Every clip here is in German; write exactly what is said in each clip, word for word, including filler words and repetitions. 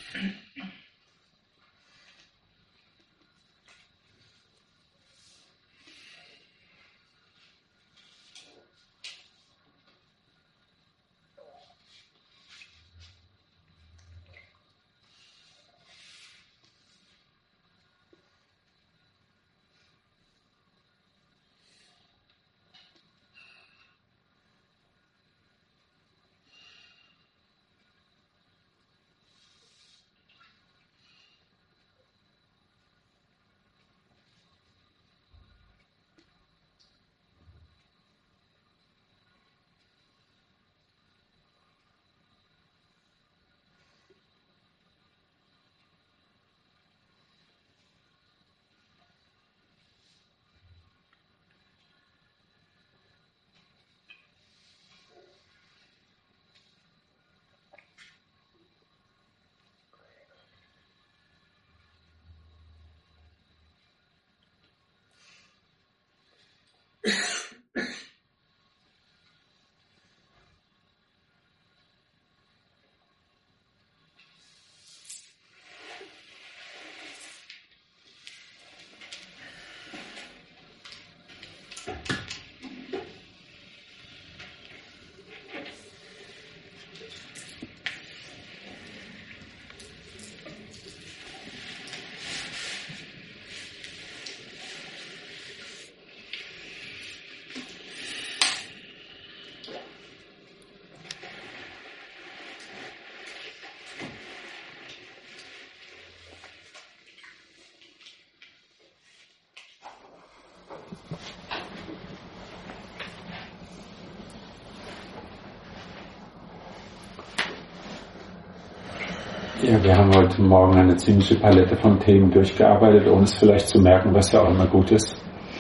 Ja, wir haben heute Morgen eine ziemliche Palette von Themen durchgearbeitet, ohne es vielleicht zu merken, was ja auch immer gut ist.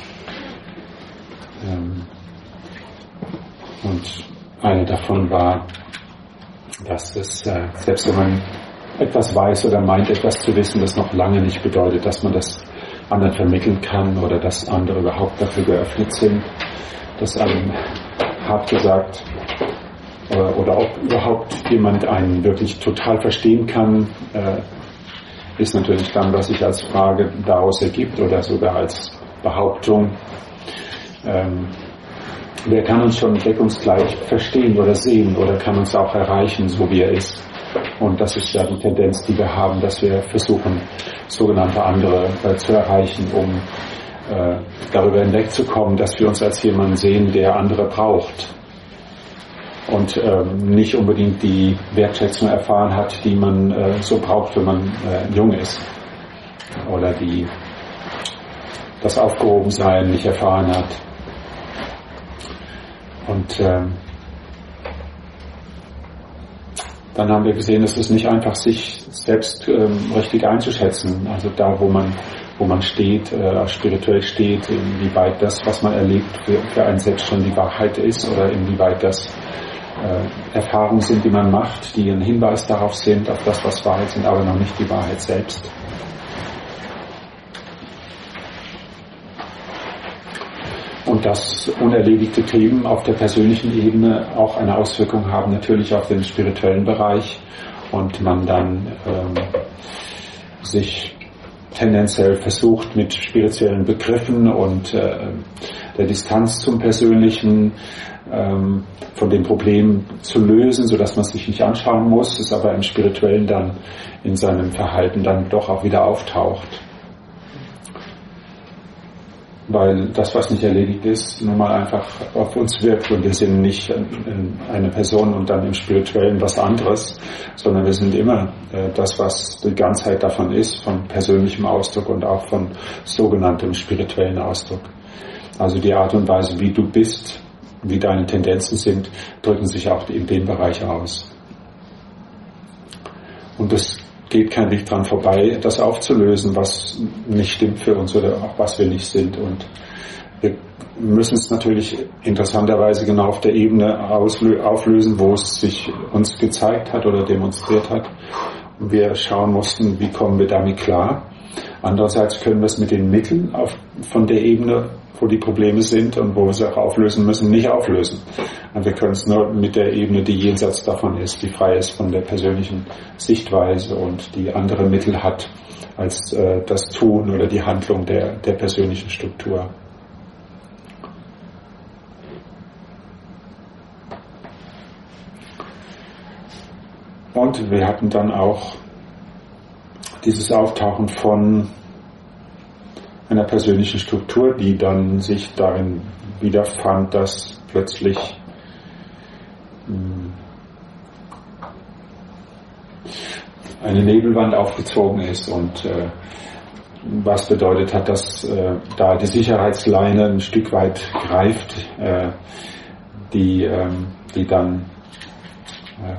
Und eine davon war, dass es, selbst wenn man etwas weiß oder meint, etwas zu wissen, das noch lange nicht bedeutet, dass man das anderen vermitteln kann oder dass andere überhaupt dafür geöffnet sind. Dass einem, hart gesagt, oder ob überhaupt jemand einen wirklich total verstehen kann, äh, ist natürlich dann, was sich als Frage daraus ergibt oder sogar als Behauptung. Ähm, wer kann uns schon deckungsgleich verstehen oder sehen oder kann uns auch erreichen, so wie er ist? Und das ist ja die Tendenz, die wir haben, dass wir versuchen, sogenannte andere äh, zu erreichen, um äh, darüber hinwegzukommen, dass wir uns als jemanden sehen, der andere braucht. Und ähm, nicht unbedingt die Wertschätzung erfahren hat, die man äh, so braucht, wenn man äh, jung ist. Oder die das Aufgehobensein nicht erfahren hat. Und ähm, dann haben wir gesehen, es ist nicht einfach, sich selbst ähm, richtig einzuschätzen. Also da, wo man wo man steht, äh, spirituell steht, inwieweit das, was man erlebt, für, für einen selbst schon die Wahrheit ist oder inwieweit das Äh, Erfahrungen sind, die man macht, die ein Hinweis darauf sind, auf das, was Wahrheit sind, aber noch nicht die Wahrheit selbst. Und dass unerledigte Themen auf der persönlichen Ebene auch eine Auswirkung haben, natürlich auf den spirituellen Bereich und man dann ähm, sich tendenziell versucht, mit spirituellen Begriffen und äh, der Distanz zum Persönlichen ähm, von dem Problem zu lösen, sodass man es sich nicht anschauen muss, es aber im Spirituellen dann in seinem Verhalten dann doch auch wieder auftaucht. Weil das, was nicht erledigt ist, nun mal einfach auf uns wirkt und wir sind nicht eine Person und dann im Spirituellen was anderes, sondern wir sind immer das, was die Ganzheit davon ist, von persönlichem Ausdruck und auch von sogenanntem spirituellen Ausdruck. Also die Art und Weise, wie du bist, wie deine Tendenzen sind, drücken sich auch in dem Bereich aus. Und es geht kein Weg dran vorbei, das aufzulösen, was nicht stimmt für uns oder auch was wir nicht sind. Und wir müssen es natürlich interessanterweise genau auf der Ebene auflösen, wo es sich uns gezeigt hat oder demonstriert hat. Und wir schauen mussten, wie kommen wir damit klar. Andererseits können wir es mit den Mitteln auf, von der Ebene, wo die Probleme sind und wo wir sie auch auflösen müssen, nicht auflösen. Und wir können es nur mit der Ebene, die jenseits davon ist, die frei ist von der persönlichen Sichtweise und die andere Mittel hat als äh, das Tun oder die Handlung der, der persönlichen Struktur. Und wir hatten dann auch dieses Auftauchen von einer persönlichen Struktur, die dann sich darin wiederfand, dass plötzlich eine Nebelwand aufgezogen ist und äh, was bedeutet hat, dass äh, da die Sicherheitsleine ein Stück weit greift, äh, die, äh, die dann äh,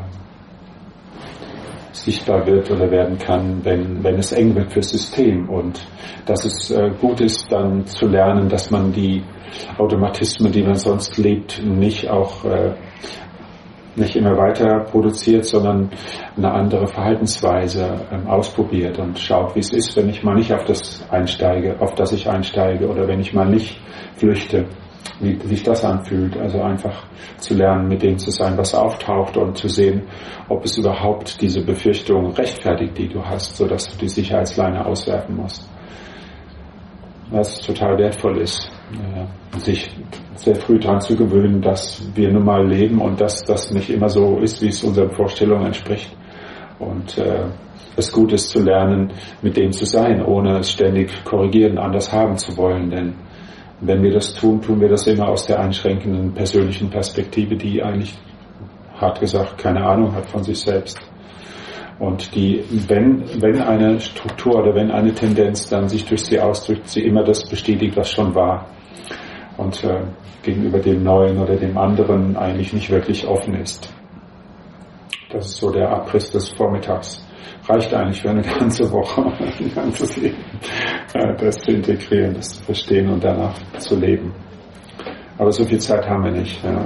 sichtbar wird oder werden kann, wenn, wenn es eng wird fürs System, und dass es äh, gut ist, dann zu lernen, dass man die Automatismen, die man sonst lebt, nicht auch äh, nicht immer weiter produziert, sondern eine andere Verhaltensweise ähm, ausprobiert und schaut, wie es ist, wenn ich mal nicht auf das einsteige, auf das ich einsteige, oder wenn ich mal nicht flüchte, wie sich das anfühlt. Also einfach zu lernen, mit dem zu sein, was auftaucht, und zu sehen, ob es überhaupt diese Befürchtung rechtfertigt, die du hast, sodass du die Sicherheitsleine auswerfen musst. Was total wertvoll ist, sich sehr früh daran zu gewöhnen, dass wir nun mal leben und dass das nicht immer so ist, wie es unseren Vorstellungen entspricht. Und äh, es gut ist zu lernen, mit dem zu sein, ohne es ständig korrigieren, anders haben zu wollen. Denn wenn wir das tun, tun wir das immer aus der einschränkenden persönlichen Perspektive, die eigentlich, hart gesagt, keine Ahnung hat von sich selbst. Und die, wenn, wenn eine Struktur oder wenn eine Tendenz dann sich durch sie ausdrückt, sie immer das bestätigt, was schon war. Und äh, gegenüber dem Neuen oder dem anderen eigentlich nicht wirklich offen ist. Das ist so der Abriss des Vormittags. Reicht eigentlich für eine ganze Woche, ein ganzes Leben, äh, das zu integrieren, das zu verstehen und danach zu leben. Aber so viel Zeit haben wir nicht. Ja.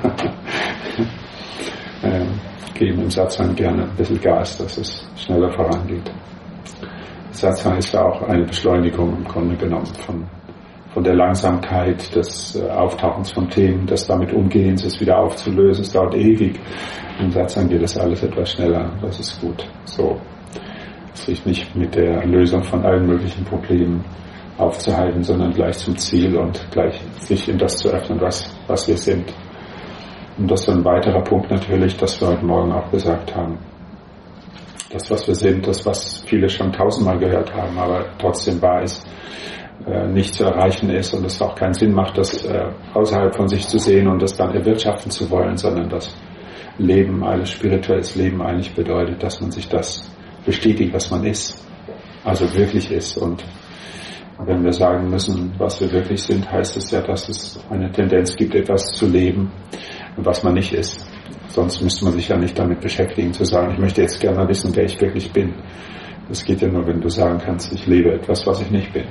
äh, geben im Satsang gerne ein bisschen Gas, dass es schneller vorangeht. Satsang ist ja auch eine Beschleunigung im Grunde genommen von, von der Langsamkeit des äh, Auftauchens von Themen, des damit Umgehens, es wieder aufzulösen. Es dauert ewig. Im Satsang geht das alles etwas schneller. Das ist gut. So, sich nicht mit der Lösung von allen möglichen Problemen aufzuhalten, sondern gleich zum Ziel und gleich sich in das zu öffnen, was, was wir sind. Und das ist ein weiterer Punkt natürlich, das wir heute Morgen auch gesagt haben. Das, was wir sind, das, was viele schon tausendmal gehört haben, aber trotzdem wahr ist, äh, nicht zu erreichen ist, und es auch keinen Sinn macht, das äh, außerhalb von sich zu sehen und das dann erwirtschaften zu wollen, sondern das Leben, alles spirituelles Leben eigentlich bedeutet, dass man sich das bestätigt, was man ist, also wirklich ist. Und wenn wir sagen müssen, was wir wirklich sind, heißt es ja, dass es eine Tendenz gibt, etwas zu leben, was man nicht ist. Sonst müsste man sich ja nicht damit beschäftigen, zu sagen, ich möchte jetzt gerne wissen, wer ich wirklich bin. Das geht ja nur, wenn du sagen kannst, ich lebe etwas, was ich nicht bin.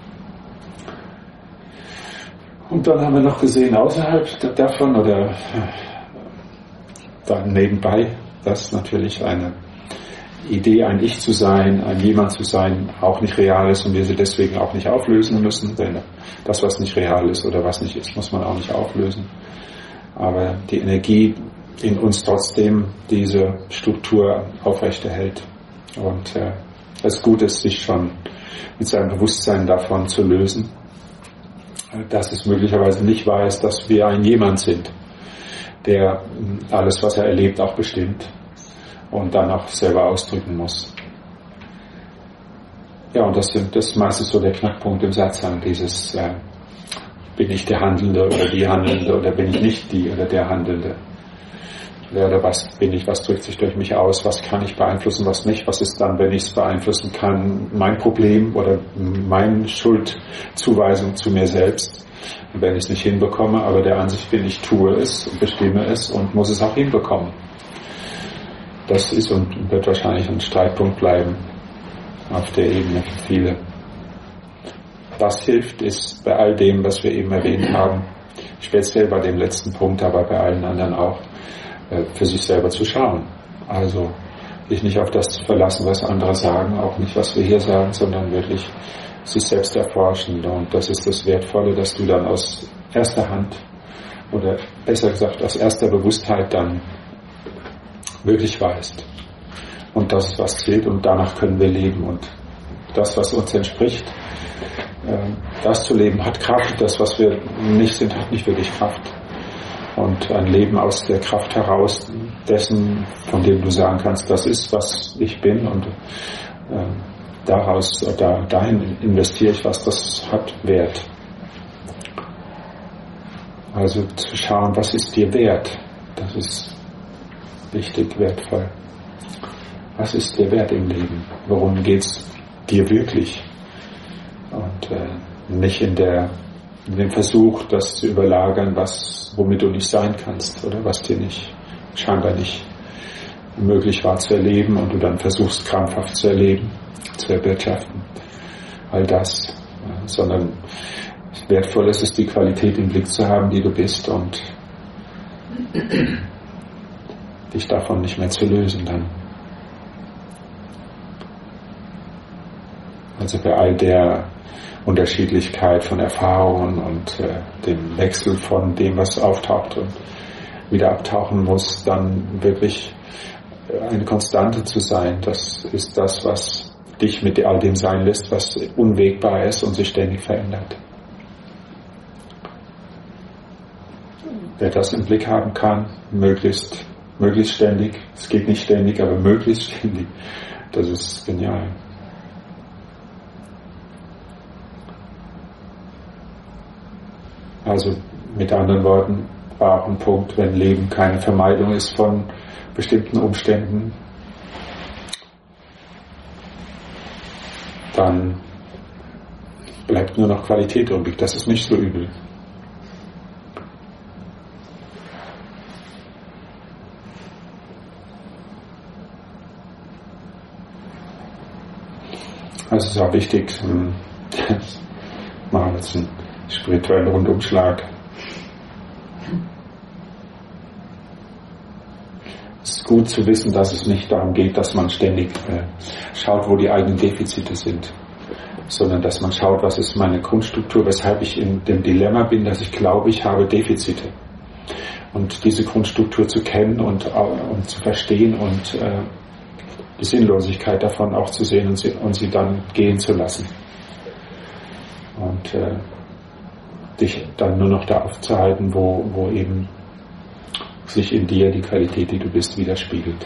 Und dann haben wir noch gesehen, außerhalb davon oder dann nebenbei, dass natürlich eine Idee, ein Ich zu sein, ein Jemand zu sein, auch nicht real ist und wir sie deswegen auch nicht auflösen müssen, denn das, was nicht real ist oder was nicht ist, muss man auch nicht auflösen. Aber die Energie in uns trotzdem diese Struktur aufrechterhält. Und äh, es gut ist, sich schon mit seinem Bewusstsein davon zu lösen, dass es möglicherweise nicht wahr ist, dass wir ein Jemand sind, der alles, was er erlebt, auch bestimmt und dann auch selber ausdrücken muss. Ja, und das, das ist meistens so der Knackpunkt im Satsang, dieses äh, bin ich der Handelnde oder die Handelnde oder bin ich nicht die oder der Handelnde? Wer oder was bin ich, was drückt sich durch mich aus, was kann ich beeinflussen, was nicht, was ist dann, wenn ich es beeinflussen kann, mein Problem oder meine Schuldzuweisung zu mir selbst, wenn ich es nicht hinbekomme, aber der Ansicht bin, ich tue es und bestimme es und muss es auch hinbekommen. Das ist und wird wahrscheinlich ein Streitpunkt bleiben auf der Ebene für viele. Was hilft, ist bei all dem, was wir eben erwähnt haben, speziell bei dem letzten Punkt, aber bei allen anderen auch, für sich selber zu schauen. Also sich nicht auf das verlassen, was andere sagen, auch nicht, was wir hier sagen, sondern wirklich sich selbst erforschen. Und das ist das Wertvolle, dass du dann aus erster Hand oder besser gesagt aus erster Bewusstheit dann wirklich weißt. Und das ist, was zählt, und danach können wir leben. Und das, was uns entspricht, das zu leben, hat Kraft. Das, was wir nicht sind, hat nicht wirklich Kraft. Und ein Leben aus der Kraft heraus, dessen, von dem du sagen kannst, das ist, was ich bin, und äh, daraus, da, dahin investiere ich was, das hat Wert. Also zu schauen, was ist dir wert, das ist wichtig, wertvoll. Was ist dir wert im Leben? Worum geht's dir wirklich? Und äh, nicht in der in dem Versuch, das zu überlagern, was, womit du nicht sein kannst oder was dir nicht, scheinbar nicht möglich war zu erleben und du dann versuchst krampfhaft zu erleben, zu erwirtschaften. All das, ja, sondern wertvoll ist es, die Qualität im Blick zu haben, die du bist, und dich davon nicht mehr zu lösen dann. Also bei all der Unterschiedlichkeit von Erfahrungen und äh, dem Wechsel von dem, was auftaucht und wieder abtauchen muss, dann wirklich eine Konstante zu sein. Das ist das, was dich mit all dem sein lässt, was unwegbar ist und sich ständig verändert. Wer das im Blick haben kann, möglichst, möglichst ständig, es geht nicht ständig, aber möglichst ständig, das ist genial. Also mit anderen Worten, war auch ein Punkt, wenn Leben keine Vermeidung ist von bestimmten Umständen, dann bleibt nur noch Qualität übrig. Das ist nicht so übel. Also es ist auch wichtig, machen wir jetzt einen spirituellen Rundumschlag. Es ist gut zu wissen, dass es nicht darum geht, dass man ständig äh, schaut, wo die eigenen Defizite sind, sondern dass man schaut, was ist meine Grundstruktur, weshalb ich in dem Dilemma bin, dass ich glaube, ich habe Defizite. Und diese Grundstruktur zu kennen und, und zu verstehen und äh, die Sinnlosigkeit davon auch zu sehen und sie, und sie dann gehen zu lassen. Und äh, dich dann nur noch da aufzuhalten, wo, wo eben sich in dir die Qualität, die du bist, widerspiegelt.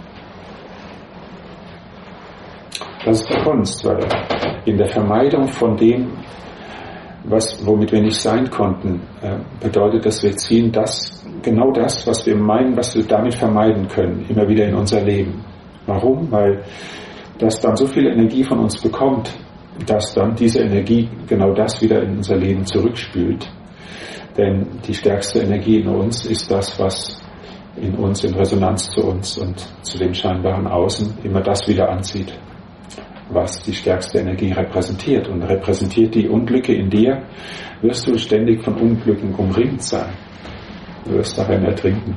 Das ist die Kunst, weil in der Vermeidung von dem, was, womit wir nicht sein konnten, äh, bedeutet, dass wir ziehen das, genau das, was wir meinen, was wir damit vermeiden können, immer wieder in unser Leben. Warum? Weil das dann so viel Energie von uns bekommt, dass dann diese Energie genau das wieder in unser Leben zurückspült. Denn die stärkste Energie in uns ist das, was in uns in Resonanz zu uns und zu dem scheinbaren Außen immer das wieder anzieht, was die stärkste Energie repräsentiert. Und repräsentiert die Unglücke in dir, wirst du ständig von Unglücken umringt sein. Du wirst darin ertrinken.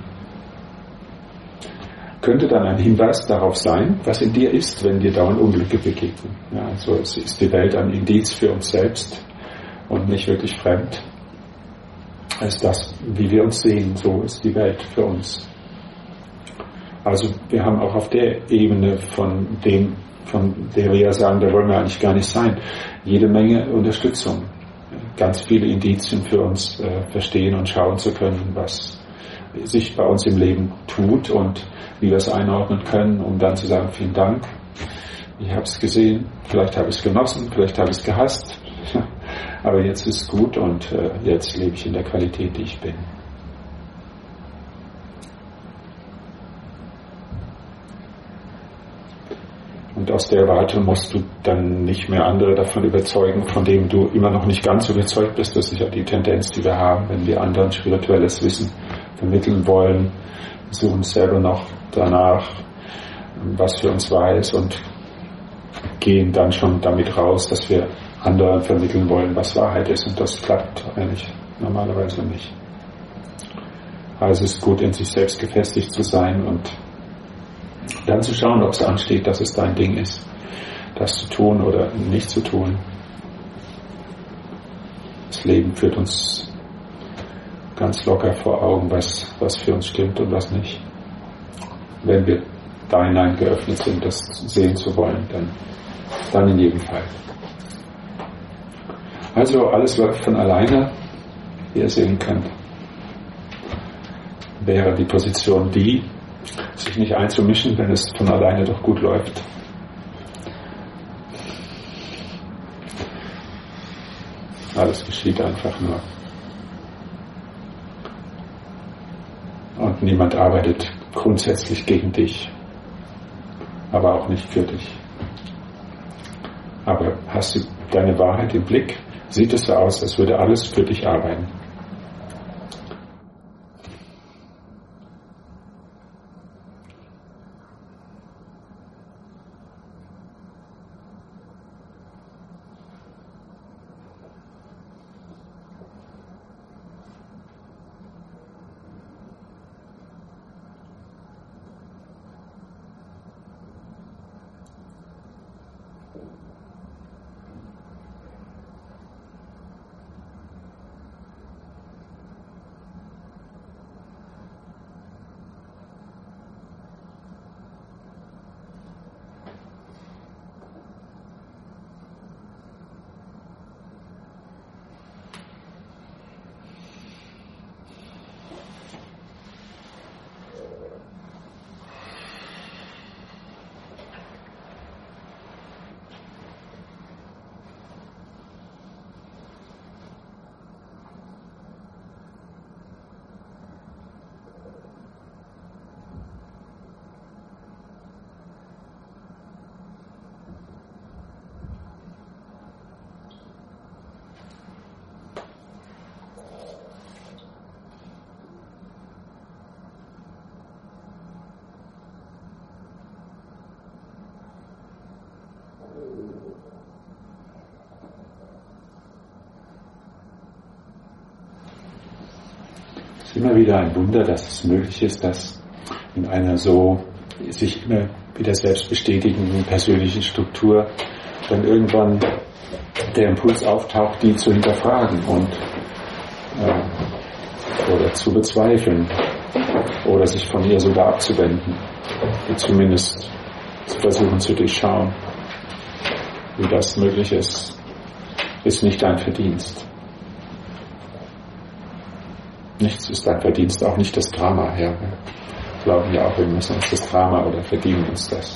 Könnte dann ein Hinweis darauf sein, was in dir ist, wenn dir dauernd Unglücke begegnen. Ja, also es ist die Welt ein Indiz für uns selbst und nicht wirklich fremd. Es ist das, wie wir uns sehen, so ist die Welt für uns. Also wir haben auch auf der Ebene von dem, von der wir ja sagen, da wollen wir eigentlich gar nicht sein, jede Menge Unterstützung, ganz viele Indizien für uns äh, verstehen und schauen zu können, was sich bei uns im Leben tut und wie wir es einordnen können, um dann zu sagen, vielen Dank, ich habe es gesehen, vielleicht habe ich es genossen, vielleicht habe ich es gehasst, aber jetzt ist es gut und äh, jetzt lebe ich in der Qualität, die ich bin. Und aus der Warte musst du dann nicht mehr andere davon überzeugen, von dem du immer noch nicht ganz überzeugt bist. Das ist ja die Tendenz, die wir haben, wenn wir anderen spirituelles Wissen vermitteln wollen, suchen uns selber noch danach, was für uns wahr ist, und gehen dann schon damit raus, dass wir anderen vermitteln wollen, was Wahrheit ist, und das klappt eigentlich normalerweise nicht. Also es ist gut, in sich selbst gefestigt zu sein und Dann zu schauen, ob es ansteht, dass es dein Ding ist, das zu tun oder nicht zu tun. Das Leben führt uns ganz locker vor Augen, was, was für uns stimmt und was nicht. Wenn wir da hinein geöffnet sind, das sehen zu wollen, dann, dann in jedem Fall. Also alles läuft von alleine, wie ihr sehen könnt. Wäre die Position die, sich nicht einzumischen, wenn es von alleine doch gut läuft. Alles geschieht einfach nur. Und niemand arbeitet grundsätzlich gegen dich, aber auch nicht für dich. Aber hast du deine Wahrheit im Blick? Sieht es so aus, als würde alles für dich arbeiten? Es ist immer wieder ein Wunder, dass es möglich ist, dass in einer so sich immer wieder selbst bestätigenden persönlichen Struktur dann irgendwann der Impuls auftaucht, die zu hinterfragen und äh, oder zu bezweifeln oder sich von ihr sogar abzuwenden, die zumindest zu versuchen zu durchschauen. Wie das möglich ist, ist nicht dein Verdienst. Nichts ist dein Verdienst, auch nicht das Karma. Ja. Wir glauben ja auch, wir müssen uns das Karma oder verdienen uns das.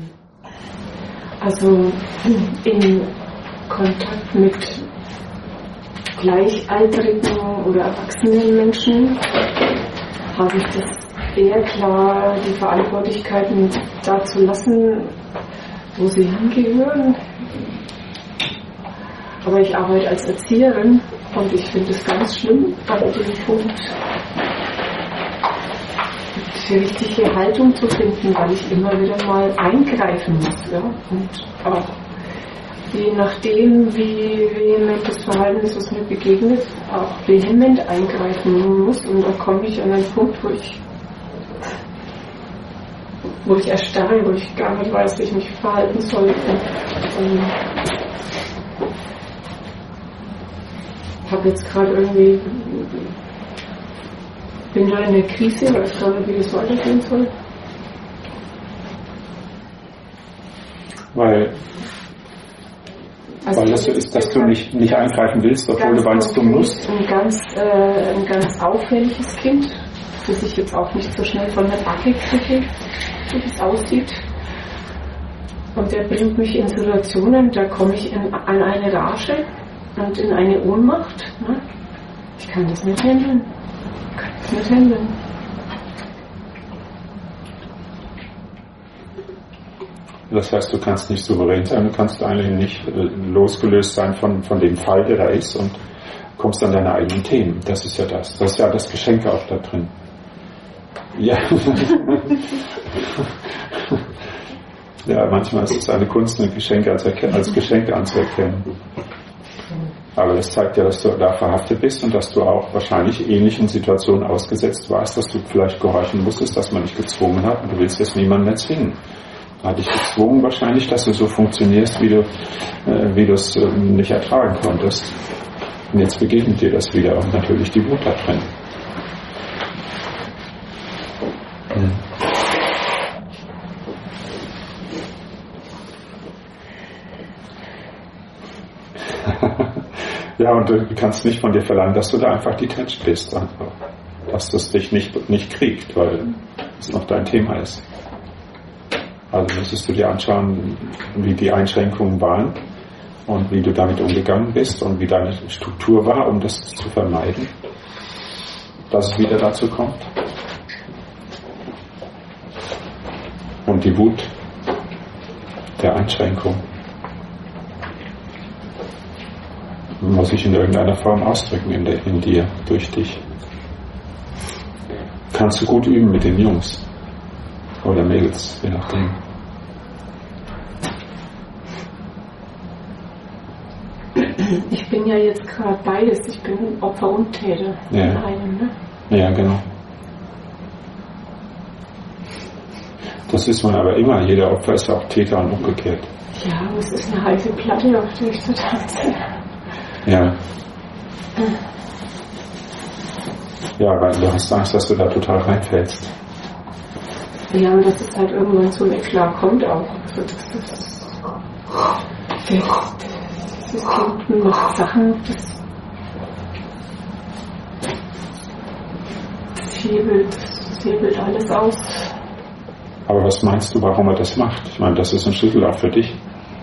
Also in Kontakt mit gleichaltrigen oder erwachsenen Menschen habe ich das eher klar, die Verantwortlichkeiten da zu lassen, wo sie hingehören. Aber ich arbeite als Erzieherin und ich finde es ganz schlimm, an diesem Punkt die richtige Haltung zu finden, weil ich immer wieder mal eingreifen muss. Ja? Und auch je nachdem, wie vehement das Verhalten ist, was mir begegnet, auch vehement eingreifen muss. Und da komme ich an einen Punkt, wo ich wo ich erstarre, wo ich gar nicht weiß, wie ich mich verhalten soll. Und, und habe jetzt gerade irgendwie, bin da in der Krise, weiß gerade, wie das weitergehen soll. Weil, also weil das so ist, dass du nicht, nicht eingreifen willst, obwohl du weißt, du musst. Ein ganz, äh, ein ganz auffälliges Kind, das ich jetzt auch nicht so schnell von der Backe kriege, wie das aussieht. Und der bringt mich in Situationen, da komme ich in, an eine Rage und in eine Ohnmacht. Ne? Ich kann das nicht handeln. Ich kann das nicht handeln. Das heißt, du kannst nicht souverän sein, du kannst eigentlich nicht äh, losgelöst sein von, von dem Fall, der da ist, und kommst an deine eigenen Themen. Das ist ja das. Das ist ja das Geschenk auch da drin. Ja. Ja, manchmal ist es eine Kunst, ein Geschenk als, als Geschenk anzuerkennen. Aber das zeigt ja, dass du da verhaftet bist und dass du auch wahrscheinlich ähnlichen Situationen ausgesetzt warst, dass du vielleicht gehorchen musstest, dass man dich gezwungen hat, und du willst jetzt niemanden mehr zwingen. Da hat dich gezwungen wahrscheinlich, dass du so funktionierst, wie du äh, wie du es äh, nicht ertragen konntest. Und jetzt begegnet dir das wieder, und natürlich die Wut da drin. Hm. Ja, und du kannst nicht von dir verlangen, dass du da einfach detached bist, einfach. Dass das dich nicht, nicht kriegt, weil es noch dein Thema ist. Also müsstest du dir anschauen, wie die Einschränkungen waren und wie du damit umgegangen bist und wie deine Struktur war, um das zu vermeiden, dass es wieder dazu kommt. Und die Wut der Einschränkung muss sich in irgendeiner Form ausdrücken in, der, in dir, durch dich. Kannst du gut üben mit den Jungs oder Mädels, je nachdem. Ich bin ja jetzt gerade beides. Ich bin Opfer und Täter ja. in einem, ne? Ja, genau. Das ist man aber immer. Jeder Opfer ist auch Täter und umgekehrt. Ja, aber es ist eine heiße Platte, auf der ich da tanze. Ja. Ja, weil du hast Angst, dass du da total reinfällst. Ja, und dass es halt irgendwann zu mir klar kommt auch. Also das, das, das, das Kind macht Sachen, das, das hebelt, das hebelt alles aus. Aber was meinst du, warum er das macht? Ich meine, das ist ein Schlüssel auch für dich.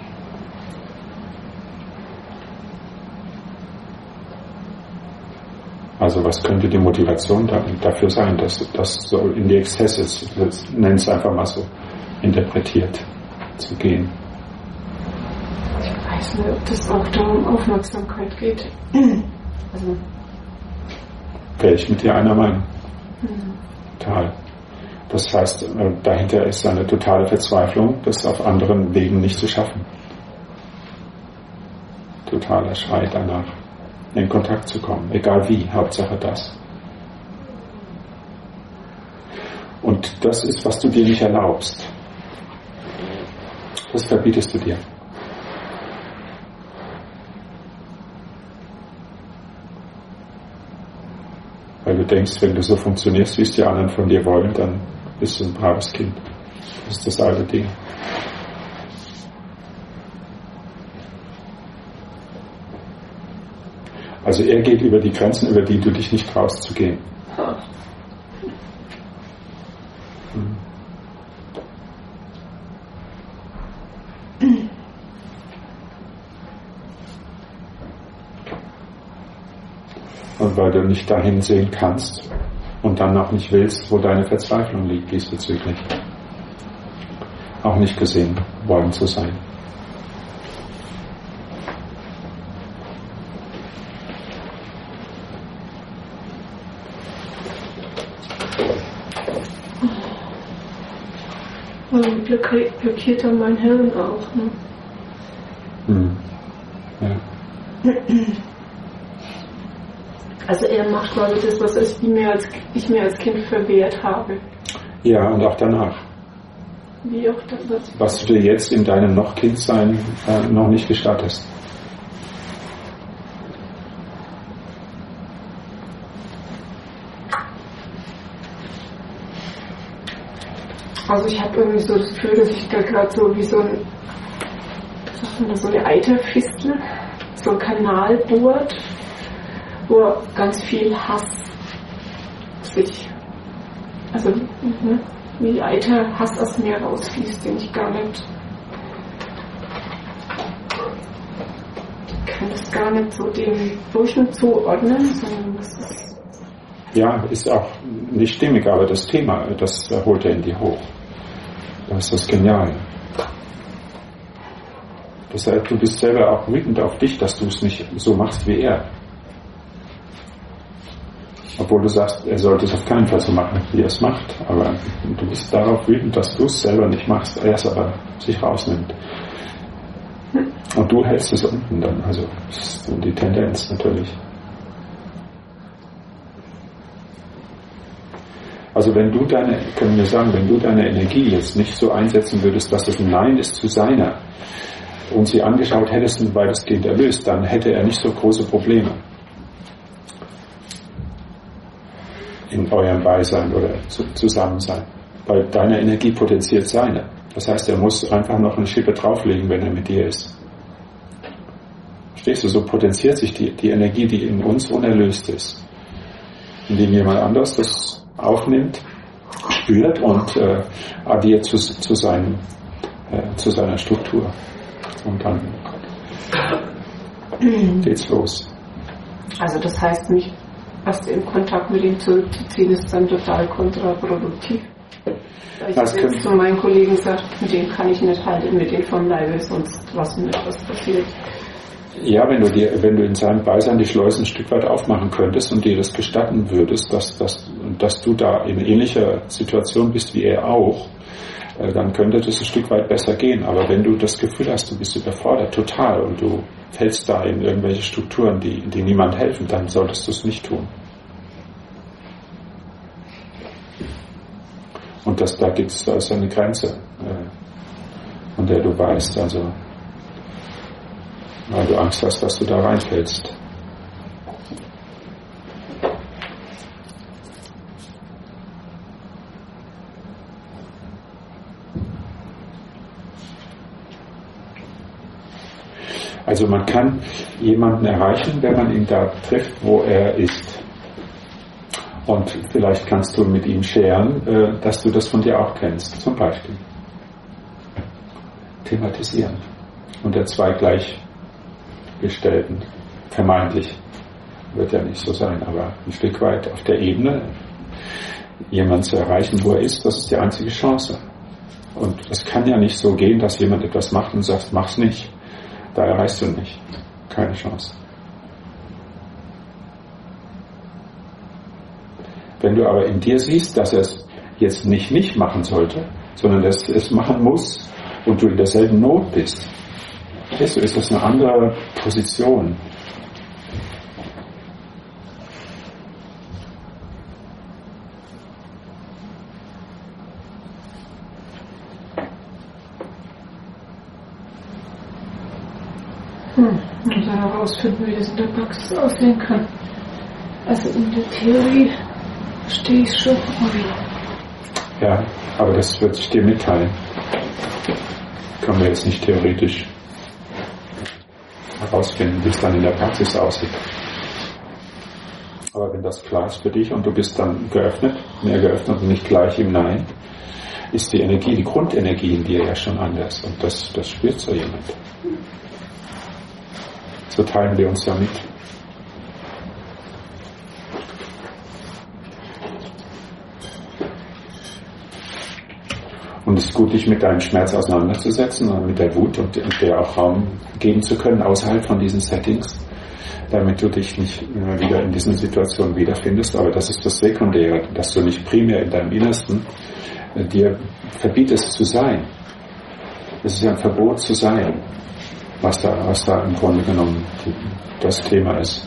Also was könnte die Motivation da, dafür sein, dass das so in die Exzesse ist, nenn es einfach mal so, interpretiert zu gehen? Ich weiß nicht, ob das auch da um Aufmerksamkeit geht. Also. Wäre ich mit dir einer Meinung. Mhm. Total. Das heißt, dahinter ist eine totale Verzweiflung, das auf anderen Wegen nicht zu schaffen. Totaler Schrei danach, in Kontakt zu kommen, egal wie, Hauptsache das. Und das ist, was du dir nicht erlaubst. Das verbietest du dir. Weil du denkst, wenn du so funktionierst, wie es die anderen von dir wollen, dann bist du ein braves Kind. Das ist das alte Ding. Also er geht über die Grenzen, über die du dich nicht traust zu gehen. Hm. und weil du nicht dahin sehen kannst und dann auch nicht willst, wo deine Verzweiflung liegt diesbezüglich. Auch nicht gesehen wollen zu sein. Und blockiert dann mein Hirn auch, ne? Hm. Ja. Also er macht quasi das, was ich mir als, ich mir als Kind verwehrt habe. Ja, und auch danach. Wie auch das, was, was du dir jetzt in deinem noch Kindsein äh, noch nicht gestattest. Also ich habe irgendwie so das Gefühl, dass ich da gerade so wie so ein, sagt man da, so eine Eiterfistel, so ein Kanal bohrt, wo ganz viel Hass sich, also ne, wie Eiter Hass aus mir rausfließt, den ich gar nicht, ich kann das gar nicht so dem Durchschnitt zuordnen, sondern das ist... Ja, ist auch nicht stimmig, aber das Thema, das holt er in dir hoch. Das ist das Geniale. Das heißt, du bist selber auch wütend auf dich, dass du es nicht so machst wie er. Obwohl du sagst, er sollte es auf keinen Fall so machen, wie er es macht. Aber du bist darauf wütend, dass du es selber nicht machst, er es aber sich rausnimmt. Und du hältst es unten dann. Also das ist so die Tendenz natürlich. Also wenn du deine, können wir sagen, wenn du deine Energie jetzt nicht so einsetzen würdest, dass es ein Nein ist zu seiner und sie angeschaut hättest und weitestgehend erlöst, dann hätte er nicht so große Probleme in eurem Beisein oder Zusammensein, weil deine Energie potenziert seine. Das heißt, er muss einfach noch eine Schippe drauflegen, wenn er mit dir ist. Verstehst du, so potenziert sich die, die Energie, die in uns unerlöst ist, indem jemand anderes das aufnimmt, spürt und äh, addiert zu, zu, seinem, äh, zu seiner Struktur. Und dann geht's los. Also das heißt, mich erst in Kontakt mit ihm zurückzuziehen, ist dann total kontraproduktiv. Weil ich das jetzt zu meinen Kollegen sage, mit dem kann ich nicht halten, mit dem vom Leibe, sonst was mit was passiert. Ja, wenn du dir, wenn du in seinem Beisein die Schleusen ein Stück weit aufmachen könntest und dir das gestatten würdest, dass, dass, dass du da in ähnlicher Situation bist wie er auch, äh, dann könnte das ein Stück weit besser gehen. Aber wenn du das Gefühl hast, du bist überfordert, total, und du fällst da in irgendwelche Strukturen, die, die niemand helfen, dann solltest du es nicht tun. Und das, da gibt es, da ist eine Grenze, äh, von der du weißt, also weil du Angst hast, dass du da reinfällst. Also man kann jemanden erreichen, wenn man ihn da trifft, wo er ist. Und vielleicht kannst du mit ihm scheren, dass du das von dir auch kennst, zum Beispiel. Thematisieren. Unter zwei Gleichgestellten, vermeintlich. Wird ja nicht so sein, aber ein Stück weit auf der Ebene, jemanden zu erreichen, wo er ist, das ist die einzige Chance. Und es kann ja nicht so gehen, dass jemand etwas macht und sagt, mach's nicht. Da erreichst du nicht. Keine Chance. Wenn du aber in dir siehst, dass er es jetzt nicht nicht machen sollte, sondern dass er es machen muss und du in derselben Not bist, ist das eine andere Position. Hm, und dann herausfinden, wie das in der Praxis aussehen kann. Also in der Theorie stehe ich schon rein. Ja, aber das wird sich dir mitteilen. Können wir jetzt nicht theoretisch herausfinden, wie es dann in der Praxis aussieht. Aber wenn das klar ist für dich und du bist dann geöffnet, mehr geöffnet und nicht gleich im Nein, ist die Energie, die Grundenergie in dir ja schon anders. Und das, das spürt so jemand. So teilen wir uns ja mit. Und es ist gut, dich mit deinem Schmerz auseinanderzusetzen und mit der Wut und der auch Raum geben zu können außerhalb von diesen Settings, damit du dich nicht immer wieder in diesen Situationen wiederfindest. Aber das ist das Sekundäre, dass du nicht primär in deinem Innersten dir verbietest zu sein. Es ist ja ein Verbot zu sein, was da, was da im Grunde genommen das Thema ist.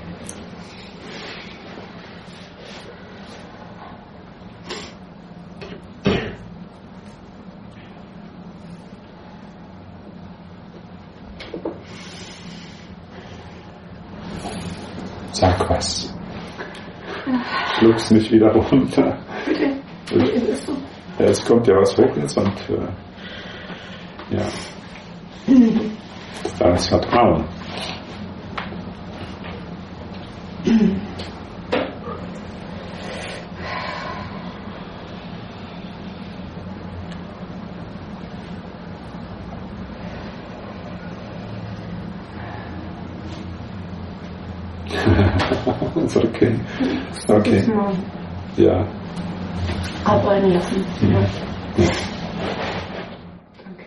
Sag was. Schluck's nicht wieder runter. Bitte. Ja, es kommt ja was weg jetzt und äh, ja. Das ist Vertrauen. Ist okay. Okay. Ja. Arbeiten lassen. Ja. Ja. Danke.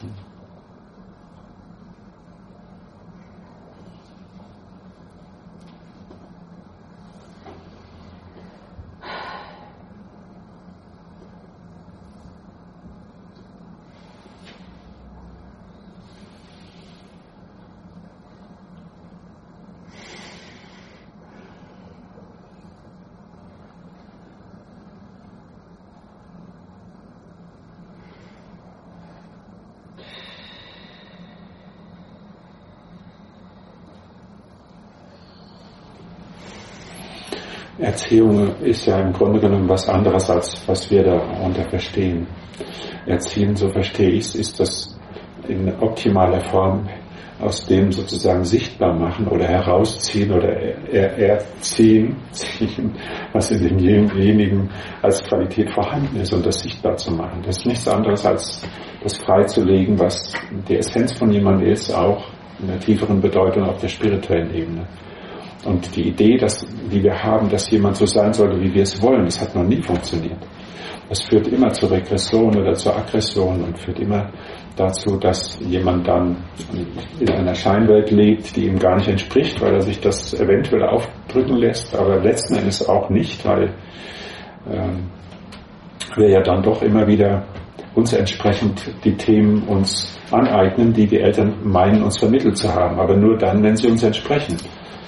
Erziehung ist ja im Grunde genommen was anderes, als was wir darunter verstehen. Erziehen, so verstehe ich es, ist das in optimaler Form aus dem sozusagen sichtbar machen oder herausziehen oder er, erziehen, ziehen, was in demjenigen als Qualität vorhanden ist und das sichtbar zu machen. Das ist nichts anderes als das freizulegen, was die Essenz von jemandem ist, auch in der tieferen Bedeutung auf der spirituellen Ebene. Und die Idee, dass, die wir haben, dass jemand so sein sollte, wie wir es wollen, das hat noch nie funktioniert. Das führt immer zur Regression oder zur Aggression und führt immer dazu, dass jemand dann in einer Scheinwelt lebt, die ihm gar nicht entspricht, weil er sich das eventuell aufdrücken lässt, aber letzten Endes auch nicht, weil ähm, wir ja dann doch immer wieder uns entsprechend die Themen uns aneignen, die die Eltern meinen, uns vermittelt zu haben, aber nur dann, wenn sie uns entsprechen.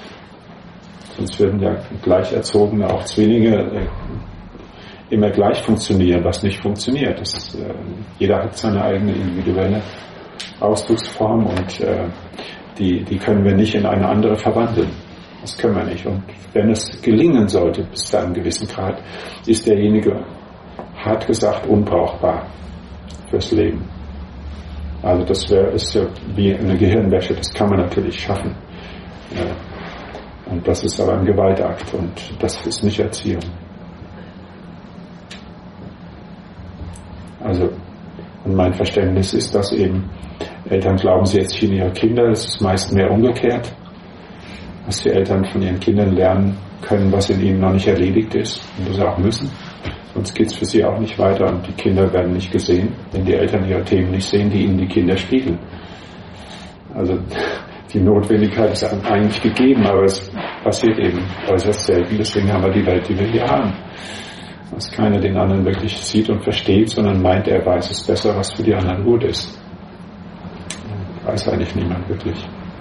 Sonst würden ja gleich erzogene auch Zwillinge äh, immer gleich funktionieren, was nicht funktioniert. Das, äh, jeder hat seine eigene individuelle Ausdrucksform und äh, die, die können wir nicht in eine andere verwandeln. Das können wir nicht. Und wenn es gelingen sollte, bis zu einem gewissen Grad, ist derjenige, hart gesagt, unbrauchbar fürs Leben. Also das wär, ist ja wie eine Gehirnwäsche, das kann man natürlich schaffen. Äh, Und das ist aber ein Gewaltakt und das ist nicht Erziehung. Also, und mein Verständnis ist, dass eben Eltern glauben, sie erziehen ihre Kinder, das ist meist mehr umgekehrt, dass die Eltern von ihren Kindern lernen können, was in ihnen noch nicht erledigt ist und das sie auch müssen. Sonst geht es für sie auch nicht weiter und die Kinder werden nicht gesehen, wenn die Eltern ihre Themen nicht sehen, die ihnen die Kinder spiegeln. Also die Notwendigkeit ist eigentlich gegeben, aber es passiert eben äußerst selten. Deswegen haben wir die Welt, die wir hier haben. Dass keiner den anderen wirklich sieht und versteht, sondern meint, er weiß es besser, was für die anderen gut ist. Weiß eigentlich niemand wirklich.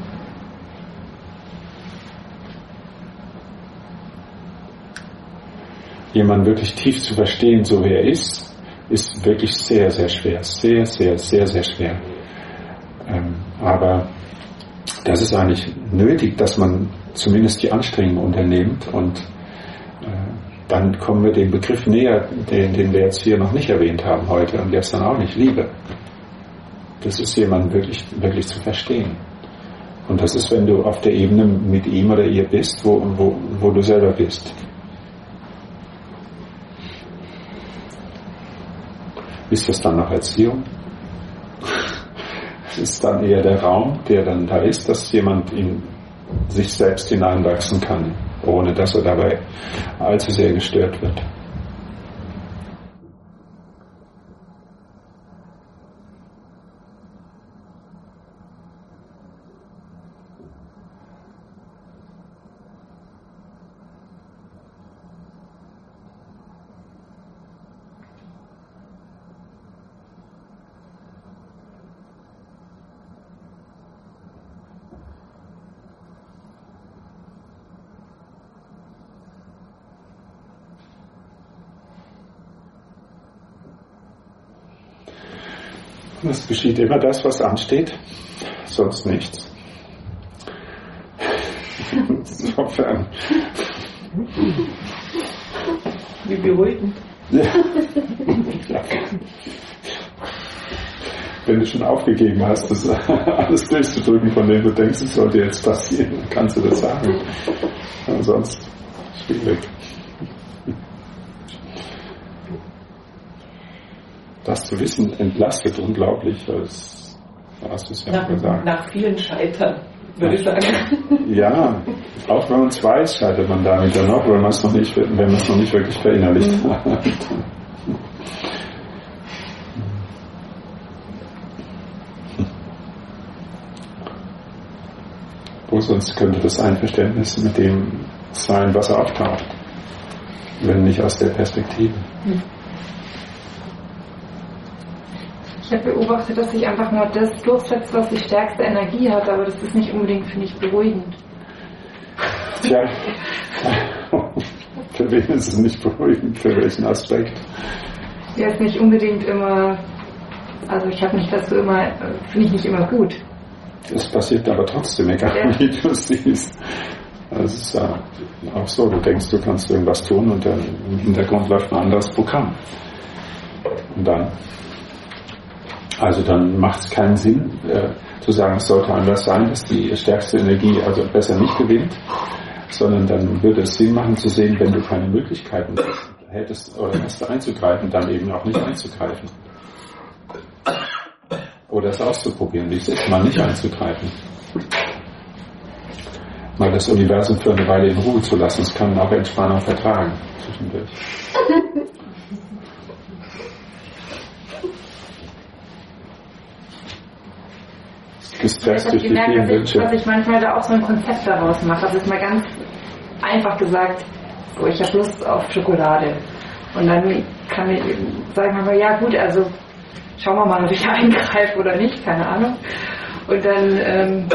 Jemanden wirklich tief zu verstehen, so wie er ist, ist wirklich sehr, sehr schwer. Sehr, sehr, sehr, sehr schwer. Ähm, aber das ist eigentlich nötig, dass man zumindest die Anstrengung unternimmt und äh, dann kommen wir dem Begriff näher, den, den wir jetzt hier noch nicht erwähnt haben heute und gestern auch nicht, Liebe. Das ist jemanden wirklich, wirklich zu verstehen. Und das ist, wenn du auf der Ebene mit ihm oder ihr bist, wo, wo, wo du selber bist. Ist das dann noch Erziehung? Ist dann eher der Raum, der dann da ist, dass jemand in sich selbst hineinwachsen kann ohne dass er dabei allzu sehr gestört wird. Es geschieht immer das, was ansteht, sonst nichts. Insofern. Wie beruhigend. Ja. Wenn du schon aufgegeben hast, das alles durchzudrücken, von dem du denkst, es sollte jetzt passieren, dann kannst du das sagen. Ansonsten schwierig. Das zu wissen entlastet unglaublich, das hast du es ja nach, gesagt. Nach vielen Scheitern, würde ich sagen. Ja, auch wenn man es weiß, scheitert man damit dann noch, wenn man es noch nicht, wenn man es noch nicht wirklich verinnerlicht mhm. hat. Wo sonst könnte das Einverständnis mit dem sein, was auftaucht, wenn nicht aus der Perspektive. Mhm. Ich habe beobachtet, dass sich einfach nur das durchsetzt, was die stärkste Energie hat, aber das ist nicht unbedingt, finde ich, beruhigend. Tja, für wen ist es nicht beruhigend? Für welchen Aspekt? Ja, ist nicht unbedingt immer, also ich habe nicht dazu immer, finde ich nicht immer gut. Es passiert aber trotzdem, egal ja. wie du es siehst. Also es ist ja auch so, du denkst, du kannst irgendwas tun und dann im Hintergrund läuft ein anderes Programm. Und dann Also dann macht es keinen Sinn, äh, zu sagen, es sollte anders sein, dass die stärkste Energie also besser nicht gewinnt, sondern dann würde es Sinn machen zu sehen, wenn du keine Möglichkeiten hättest oder hast einzugreifen, dann eben auch nicht einzugreifen. Oder es auszuprobieren, wie es ist, mal nicht einzugreifen. Mal das Universum für eine Weile in Ruhe zu lassen, das kann man auch Entspannung vertragen zwischendurch. Gestresst durch die vielen Wünsche. Dass ich manchmal da auch so ein Konzept daraus mache. Das ist mal ganz einfach gesagt, so, ich habe Lust auf Schokolade. Und dann kann ich sagen, wir, ja gut, also schauen wir mal, ob ich eingreife oder nicht, keine Ahnung. Und dann ähm,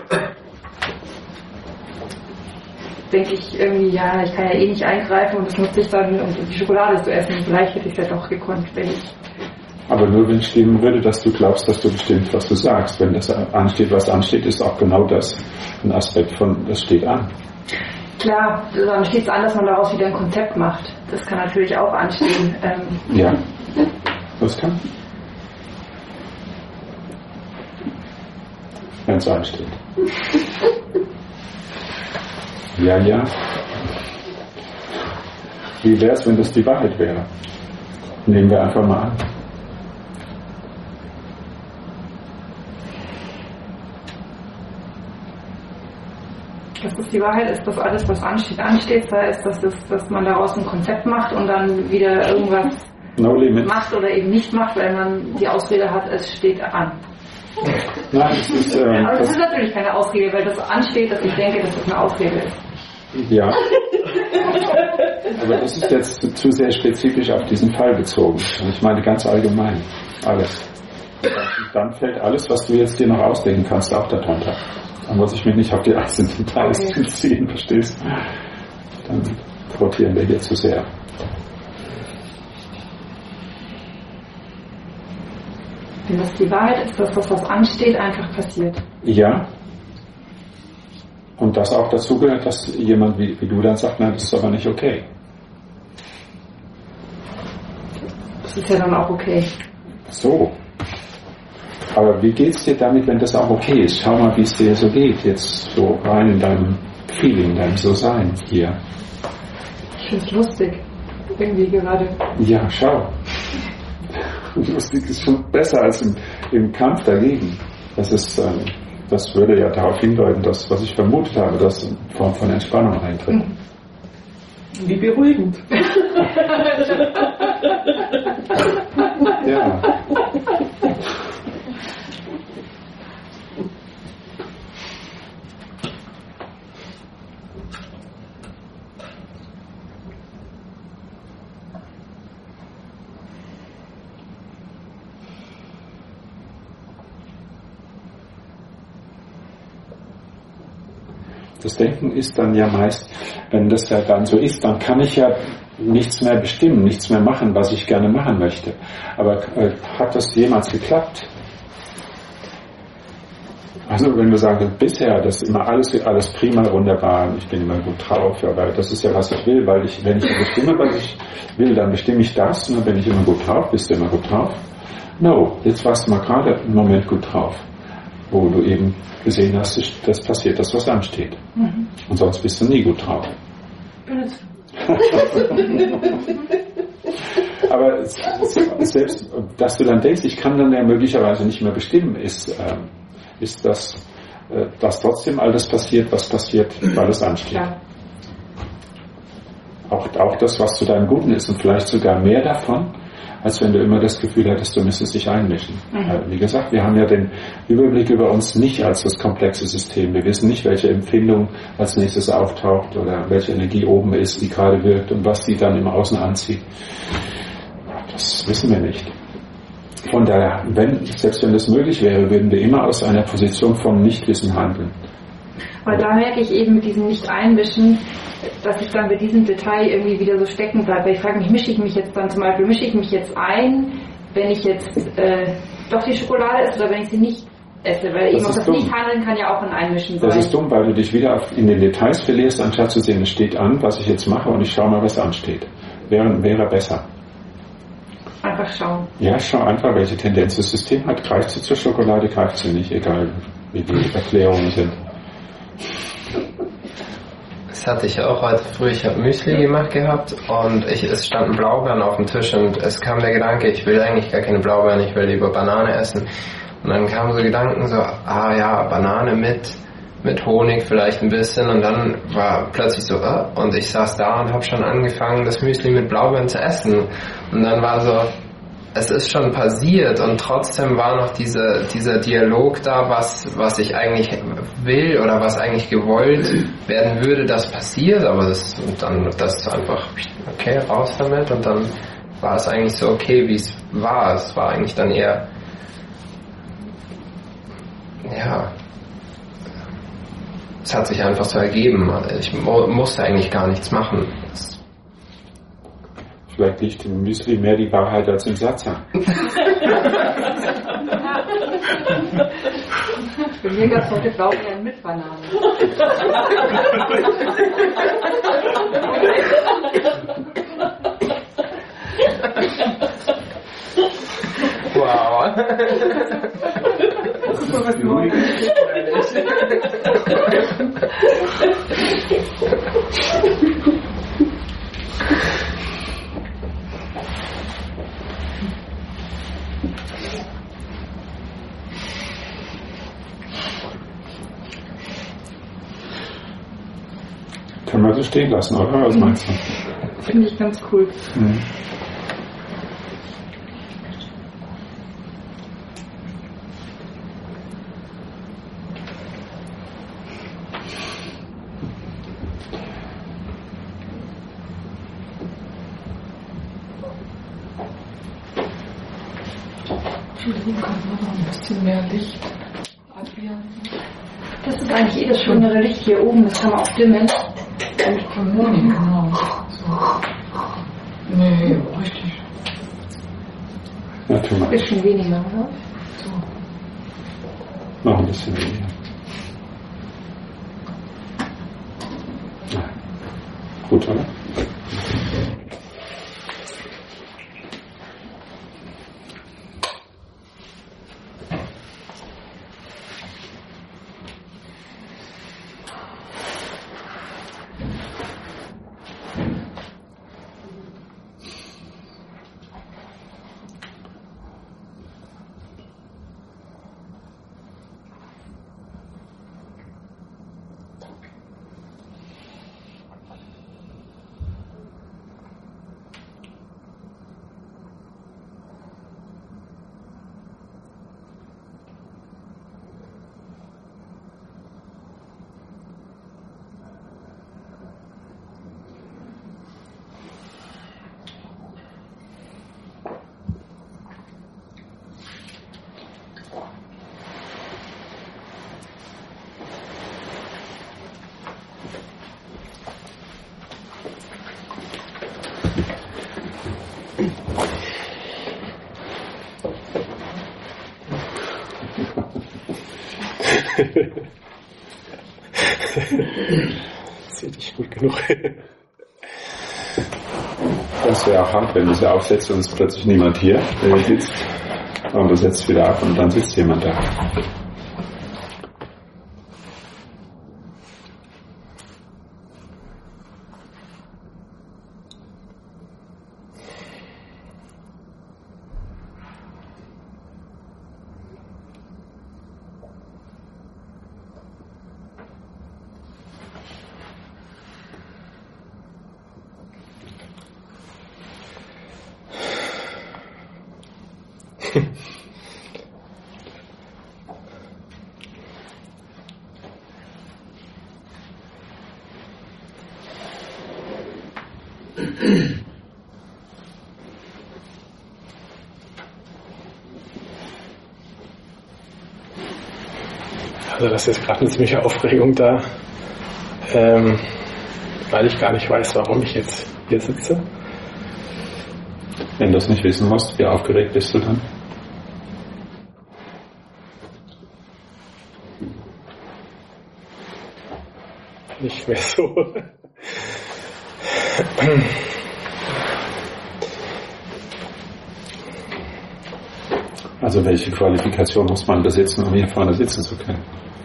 denke ich irgendwie, ja, ich kann ja eh nicht eingreifen und das nutze ich dann, um die Schokolade zu essen. Vielleicht hätte ich es ja doch gekonnt, wenn ich... Aber nur wenn stimmen würde, dass du glaubst, dass du bestimmt, was du sagst. Wenn das ansteht, was ansteht, ist auch genau das ein Aspekt von, das steht an. Klar, dann steht es an, dass man daraus wieder ein Konzept macht. Das kann natürlich auch anstehen. Ähm ja, das kann. Wenn es ansteht. Ja, ja. Wie wäre es, wenn das die Wahrheit wäre? Nehmen wir einfach mal an. Dass das die Wahrheit ist, dass alles, was ansteht, ansteht, sei es, dass, das, dass man daraus ein Konzept macht und dann wieder irgendwas no macht oder eben nicht macht, weil man die Ausrede hat, es steht an. Nein, es ist... Äh, Aber das, das ist natürlich keine Ausrede, weil das ansteht, dass ich denke, dass das eine Ausrede ist. Ja. Aber das ist jetzt zu, zu sehr spezifisch auf diesen Fall bezogen. Ich meine ganz allgemein. Alles. Und dann fällt alles, was du jetzt dir noch ausdenken kannst, auch darunter. Dann muss ich mich nicht auf die einzelnen Details okay. beziehen, verstehst du? Dann rotieren wir hier zu sehr. Wenn das die Wahrheit ist, dass das, was ansteht, einfach passiert. Ja. Und das auch dazu gehört, dass jemand wie, wie du dann sagt, nein, das ist aber nicht okay. Das ist ja dann auch okay. So. Aber wie geht's dir damit, wenn das auch okay ist? Schau mal, wie es dir so geht. Jetzt so rein in deinem Feeling, deinem So-Sein hier. Ich finde es lustig. Irgendwie gerade. Ja, schau. Lustig ist schon besser als im, im Kampf dagegen. Das ist, ähm, das würde ja darauf hindeuten, dass, was ich vermutet habe, dass eine Form von Entspannung eintritt. Wie beruhigend. Ja. Das Denken ist dann ja meist, wenn das ja dann so ist, dann kann ich ja nichts mehr bestimmen, nichts mehr machen, was ich gerne machen möchte. Aber äh, hat das jemals geklappt? Also wenn wir sagen, bisher, das ist immer alles, alles prima, wunderbar, ich bin immer gut drauf, aber das ist ja, was ich will, weil ich, wenn ich bestimme, was ich will, dann bestimme ich das, und dann bin ich immer gut drauf, bist du immer gut drauf? No, jetzt warst du mal gerade einen Moment gut drauf, wo du eben gesehen hast, das passiert, das was ansteht. Mhm. Und sonst bist du nie gut drauf. Aber selbst, dass du dann denkst, ich kann dann ja möglicherweise nicht mehr bestimmen, ist, äh, ist das, äh, dass trotzdem alles passiert, was passiert, weil es ansteht. Ja. Auch, auch das, was zu deinem Guten ist und vielleicht sogar mehr davon, als wenn du immer das Gefühl hättest, du müsstest dich einmischen. Mhm. Wie gesagt, wir haben ja den Überblick über uns nicht als das komplexe System. Wir wissen nicht, welche Empfindung als nächstes auftaucht oder welche Energie oben ist, die gerade wirkt und was sie dann im Außen anzieht. Das wissen wir nicht. Von daher, wenn, selbst wenn das möglich wäre, würden wir immer aus einer Position von Nichtwissen handeln. Weil da merke ich eben mit diesem Nicht-Einmischen, dass ich dann bei diesem Detail irgendwie wieder so stecken bleibe. Ich frage mich, mische ich mich jetzt dann zum Beispiel, mische ich mich jetzt ein, wenn ich jetzt äh, doch die Schokolade esse oder wenn ich sie nicht esse? Weil eben auch das Nicht-Handeln kann ja auch ein Einmischen sein. Das ist dumm, weil du dich wieder in den Details verlierst, anstatt zu sehen, es steht an, was ich jetzt mache und ich schaue mal, was ansteht. Wäre, wäre besser. Einfach schauen. Ja, schau einfach, welche Tendenz das System hat. Greift sie zur Schokolade, greift sie nicht, egal wie die Erklärungen sind. Das hatte ich auch heute früh. Ich habe Müsli gemacht gehabt und ich, es standen Blaubeeren auf dem Tisch und es kam der Gedanke, ich will eigentlich gar keine Blaubeeren, ich will lieber Banane essen. Und dann kamen so Gedanken so, ah ja, Banane mit mit Honig vielleicht ein bisschen und dann war plötzlich so, äh, und ich saß da und habe schon angefangen, das Müsli mit Blaubeeren zu essen. Und dann war so, es ist schon passiert und trotzdem war noch diese, dieser Dialog da, was, was ich eigentlich will oder was eigentlich gewollt werden würde, das passiert, aber das, und dann das einfach, okay, raus damit und dann war es eigentlich so okay, wie es war. Es war eigentlich dann eher, ja, es hat sich einfach so ergeben. Ich musste eigentlich gar nichts machen. Vielleicht liegt im Müsli mehr die Wahrheit als im Satz. Für mich gab es heute Blaubeeren mit Bananen. Wow. Das ist so was Neues. Können wir so stehen lassen, oder? Was meinst du? Finde ich ganz cool. Mhm. Entschuldigung, kann man noch ein bisschen mehr Licht addieren? Das ist eigentlich eh das schönere Licht hier oben, das kann man auch dimmen. Und Harmonie, genau. So. Nee, richtig. Ja, tu mal. Ein bisschen weniger, oder? So. Noch ein bisschen weniger. Ja. Gut, oder? Sehe dich gut genug. Das wäre auch hart, wenn du sie aufsetzt und es ist plötzlich niemand hier, der hier sitzt. Und du setzt wieder ab und dann sitzt jemand da. Also das ist gerade eine ziemliche Aufregung da, ähm, weil ich gar nicht weiß, warum ich jetzt hier sitze. Wenn du es nicht wissen musst, wie aufgeregt bist du dann? Nicht mehr so. Also welche Qualifikation muss man besitzen, um hier vorne sitzen zu können?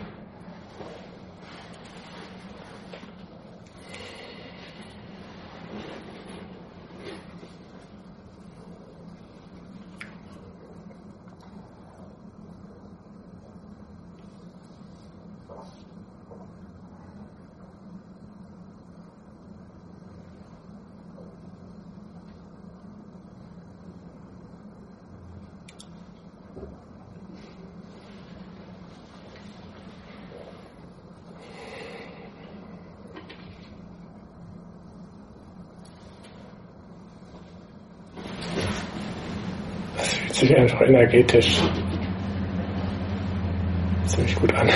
Das fühlt sich einfach energetisch ziemlich gut an.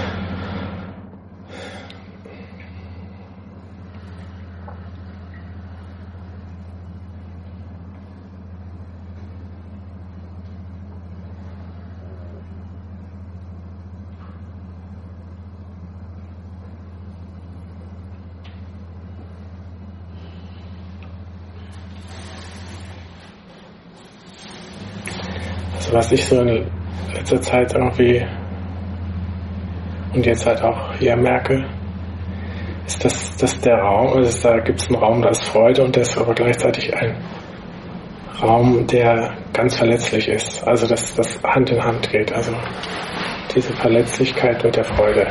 Also was ich so in letzter Zeit irgendwie und jetzt halt auch hier merke, ist, dass, dass der Raum, also da gibt es einen Raum, da ist Freude und der ist aber gleichzeitig ein Raum, der ganz verletzlich ist. Also dass das Hand in Hand geht. Also diese Verletzlichkeit mit der Freude.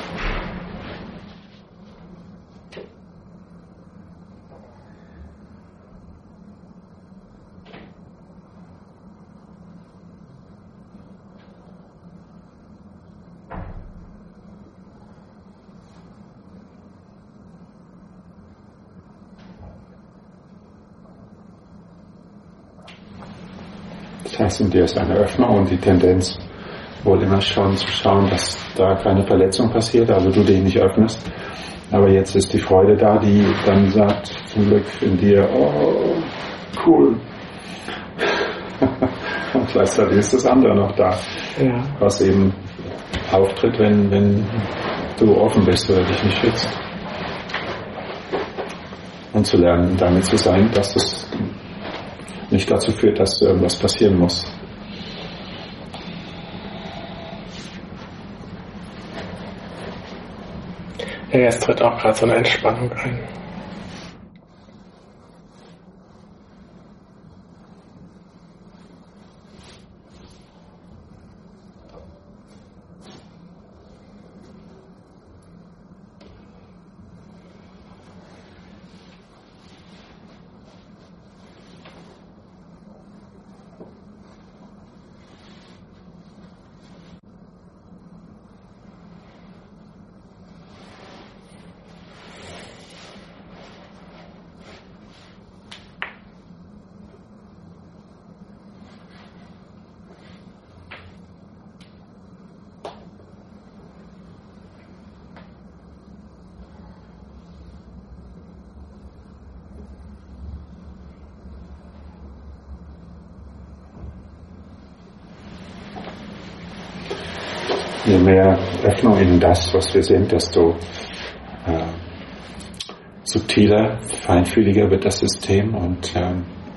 Das heißt, in dir ist eine Öffnung und die Tendenz, wohl immer schon zu schauen, dass da keine Verletzung passiert, also du dich nicht öffnest. Aber jetzt ist die Freude da, die dann sagt, zum Glück in dir, oh, cool. Und gleichzeitig ist das andere noch da, Ja. was eben auftritt, wenn, wenn du offen bist oder dich nicht schützt. Und zu lernen, damit zu sein, dass es nicht dazu führt, dass irgendwas passieren muss. Ja, es tritt auch gerade so eine Entspannung ein. je mehr Öffnung in das, was wir sind, desto äh, subtiler, feinfühliger wird das System und äh,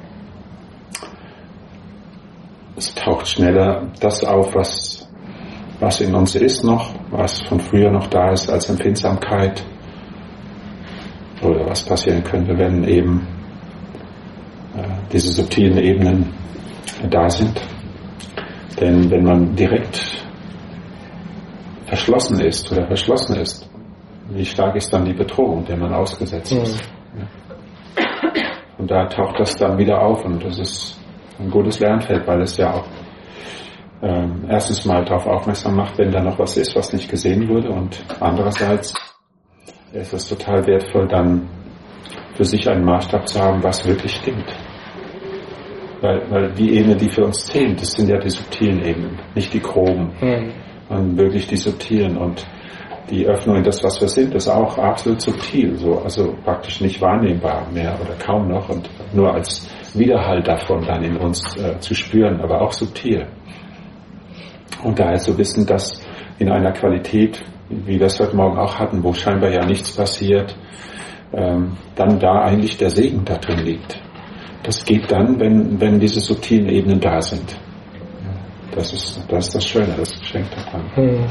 es taucht schneller das auf, was, was in uns ist noch, was von früher noch da ist als Empfindsamkeit oder was passieren könnte, wenn eben äh, diese subtilen Ebenen da sind. Denn wenn man direkt verschlossen ist oder verschlossen ist, wie stark ist dann die Bedrohung, der man ausgesetzt ist? Mhm. Und da taucht das dann wieder auf und das ist ein gutes Lernfeld, weil es ja auch ähm, erstens mal darauf aufmerksam macht, wenn da noch was ist, was nicht gesehen wurde, und andererseits ist es total wertvoll, dann für sich einen Maßstab zu haben, was wirklich stimmt. Weil, weil die Ebene, die für uns zählt, das sind ja die subtilen Ebenen, nicht die groben, mhm. sondern wirklich die subtilen. Und die Öffnung in das, was wir sind, ist auch absolut subtil, so, also praktisch nicht wahrnehmbar mehr oder kaum noch und nur als Widerhall davon dann in uns äh, zu spüren, aber auch subtil. Und daher zu wissen, dass in einer Qualität, wie wir es heute Morgen auch hatten, wo scheinbar ja nichts passiert, ähm, dann da eigentlich der Segen da drin liegt. Das geht dann, wenn, wenn diese subtilen Ebenen da sind. Das ist das, ist das Schöne, das Geschenk daran. Hm.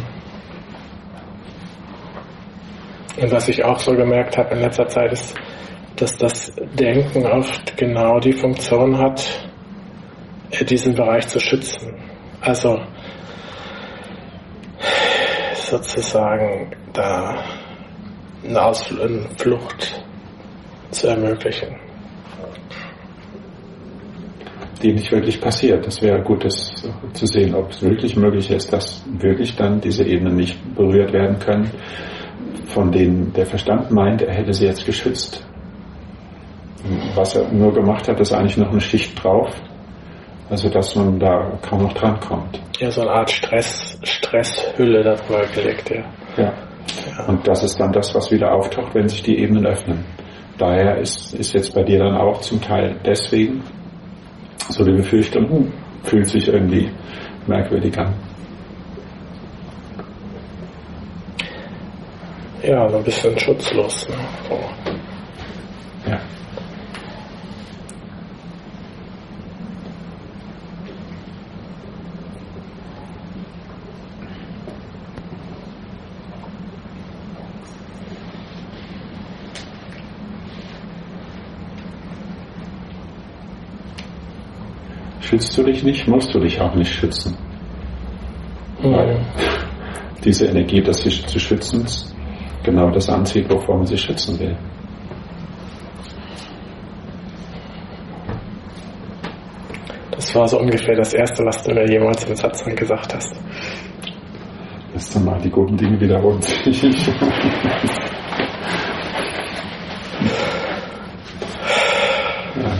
Und was ich auch so gemerkt habe in letzter Zeit ist, dass das Denken oft genau die Funktion hat, diesen Bereich zu schützen. Also sozusagen da eine Ausflucht zu ermöglichen. Die nicht wirklich passiert. Das wäre gut, das zu sehen, ob es wirklich möglich ist, dass wirklich dann diese Ebenen nicht berührt werden können, von denen der Verstand meint, er hätte sie jetzt geschützt. Was er nur gemacht hat, ist eigentlich noch eine Schicht drauf, also dass man da kaum noch dran kommt. Ja, so eine Art Stress, Stresshülle darüber gelegt, ja. ja. Ja. Und das ist dann das, was wieder auftaucht, wenn sich die Ebenen öffnen. Daher ist, ist jetzt bei dir dann auch zum Teil deswegen so die Befürchtung, hm, fühlt sich irgendwie merkwürdig an. Ja, so ein bisschen schutzlos. Ne? So. Ja. Schützt du dich nicht, musst du dich auch nicht schützen. Mhm. Weil diese Energie, das sich zu schützen, genau das anzieht, wovor man sich schützen will. Das war so ungefähr das Erste, was du mir jemals im Satsang gesagt hast. Lass dann mal die guten Dinge wiederholen. ja.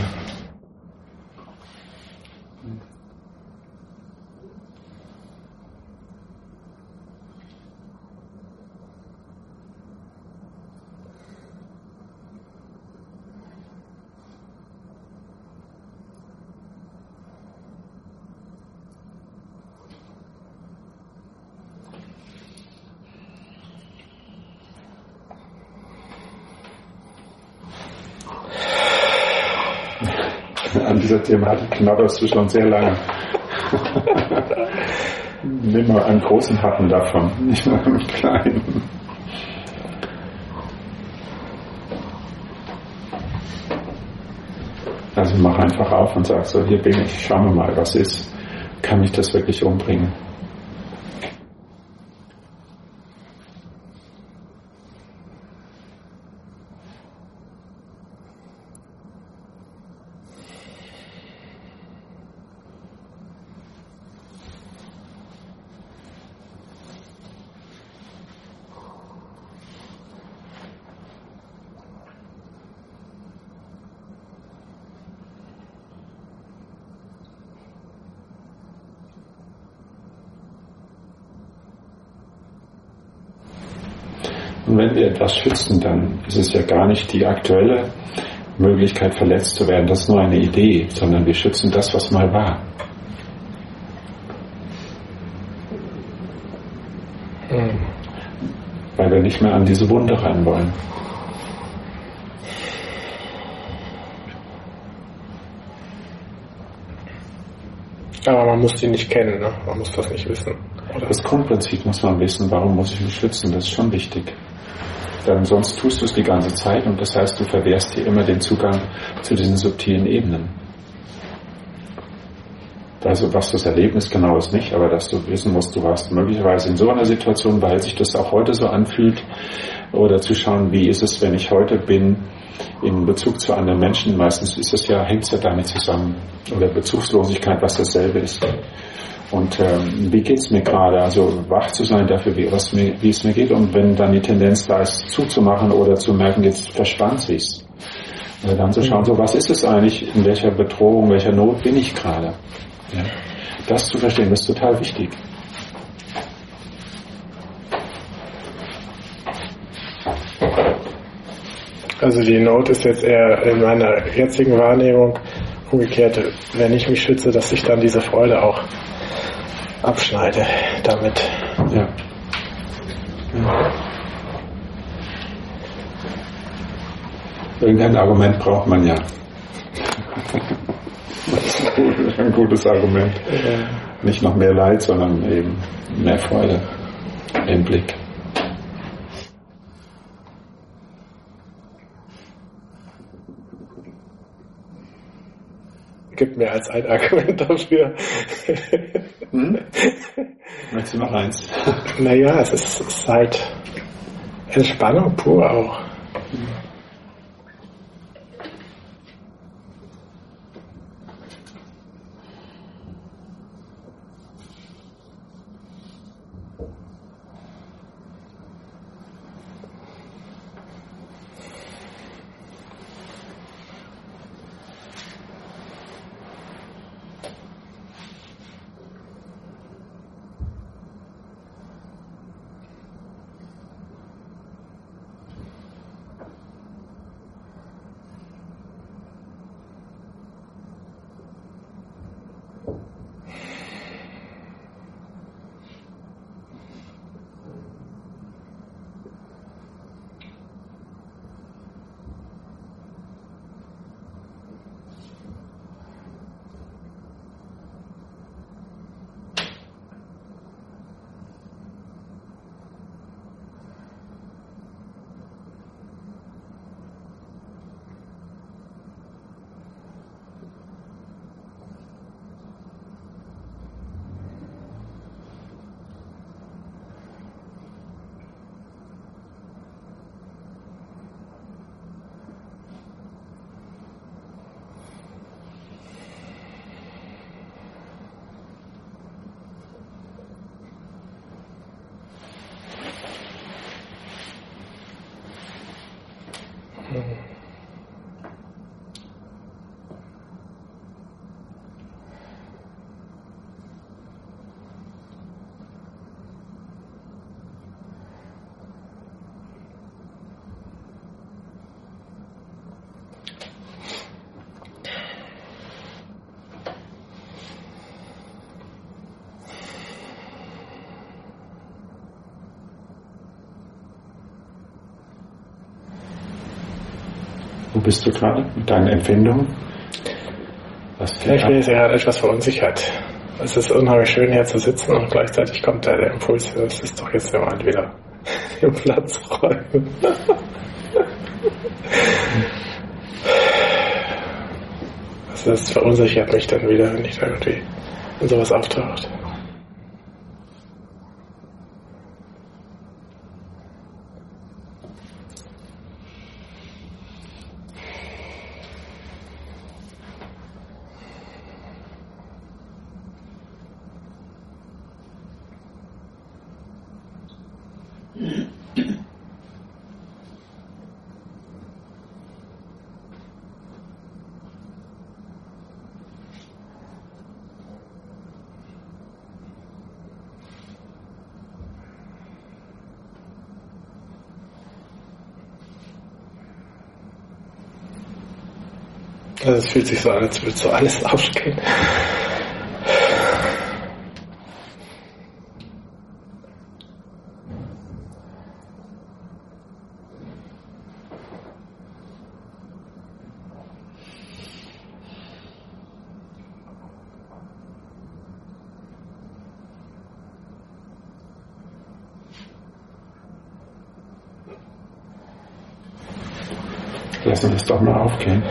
An dieser Thematik knabberst du schon sehr lange. Nimm mal einen großen Happen davon, nicht nur einen kleinen. Also mach einfach auf und sag so, hier bin ich, schauen wir mal, was ist. Kann mich das wirklich umbringen? Und wenn wir etwas schützen, dann ist es ja gar nicht die aktuelle Möglichkeit, verletzt zu werden. Das ist nur eine Idee, sondern wir schützen das, was mal war. weil wir nicht mehr an diese Wunde ran wollen. Aber man muss die nicht kennen, ne? Man muss das nicht wissen. Oder? Das Grundprinzip muss man wissen, warum muss ich mich schützen, das ist schon wichtig. Denn sonst tust du es die ganze Zeit und das heißt, du verwehrst dir immer den Zugang zu diesen subtilen Ebenen. Also was das Erlebnis genau ist nicht, aber dass du wissen musst, du warst möglicherweise in so einer Situation, weil sich das auch heute so anfühlt, oder zu schauen, wie ist es, wenn ich heute bin, in Bezug zu anderen Menschen. Meistens ist es ja, hängt es ja damit zusammen. Oder Bezugslosigkeit, was dasselbe ist. Und ähm, wie geht es mir gerade? Also wach zu sein dafür, wie, was mir, wie es mir geht. Und wenn dann die Tendenz da ist, zuzumachen oder zu merken, jetzt verspannt sich's. Oder dann zu schauen, so was ist es eigentlich, in welcher Bedrohung, welcher Not bin ich gerade? Ja. Das zu verstehen, das ist total wichtig. Also die Not ist jetzt eher in meiner jetzigen Wahrnehmung umgekehrt, wenn ich mich schütze, dass ich dann diese Freude auch abschneide damit. Ja. Ja. Irgendein Argument braucht man ja. Das ist ein gutes Argument. Ja. Nicht noch mehr Leid, sondern eben mehr Freude im Blick. Gibt mir als ein Argument dafür. Hm? Möchtest du noch eins? Naja, es ist, es ist halt Entspannung pur auch. Wo bist du gerade mit deinen Empfindungen? Was ja, ich bin jetzt gerade etwas verunsichert. Es ist unheimlich schön, hier zu sitzen und gleichzeitig kommt da der Impuls, es ist doch jetzt der Moment wieder den Platz räumen. Also das verunsichert mich dann wieder, wenn ich da irgendwie in sowas auftaucht. Also es fühlt sich so an, als würde so alles aufgehen. Lass uns das doch mal aufgehen.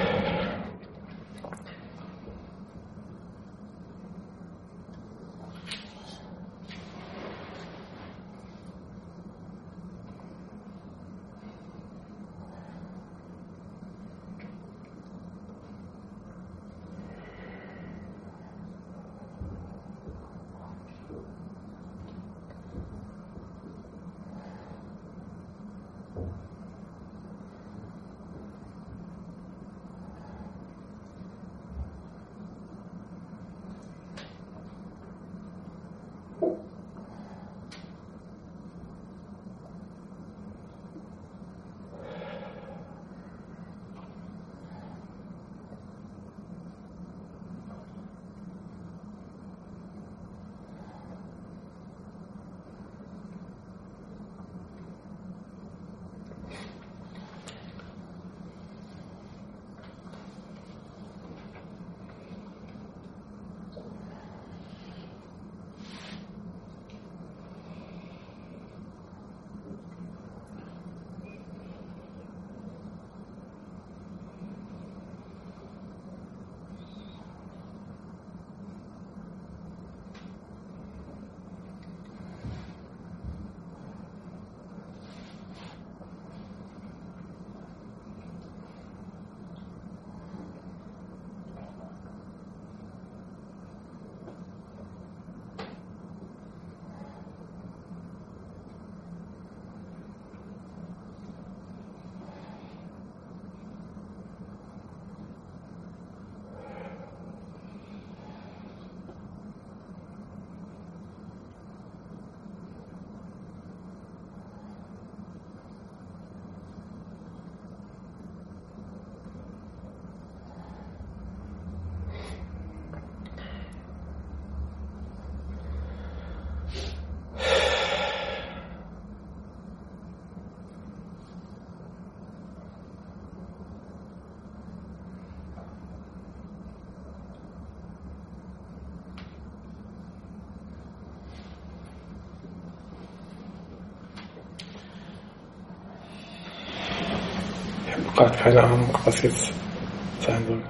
Gerade keine Ahnung, was jetzt sein soll.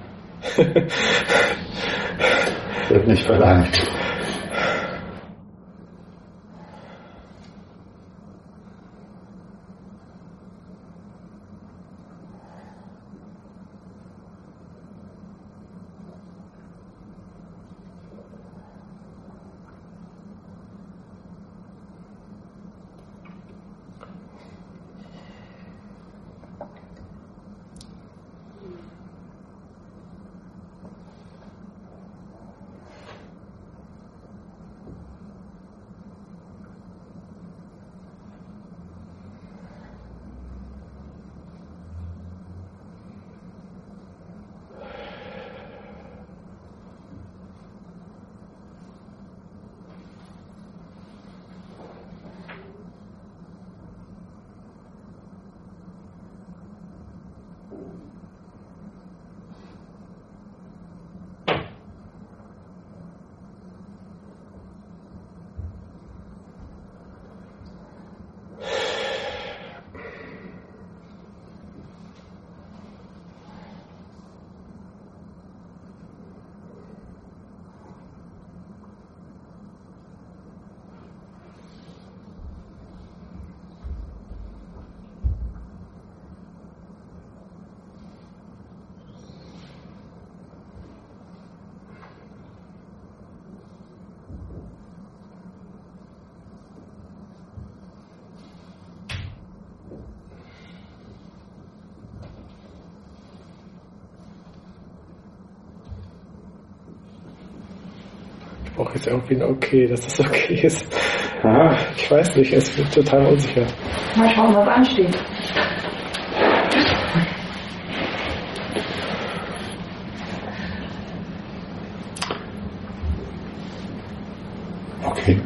Wird nicht verlangt. Ich brauche jetzt irgendwie ein Okay, dass das okay ist. Aha. Ich weiß nicht, es wird total unsicher. Mal schauen, was ansteht. Okay.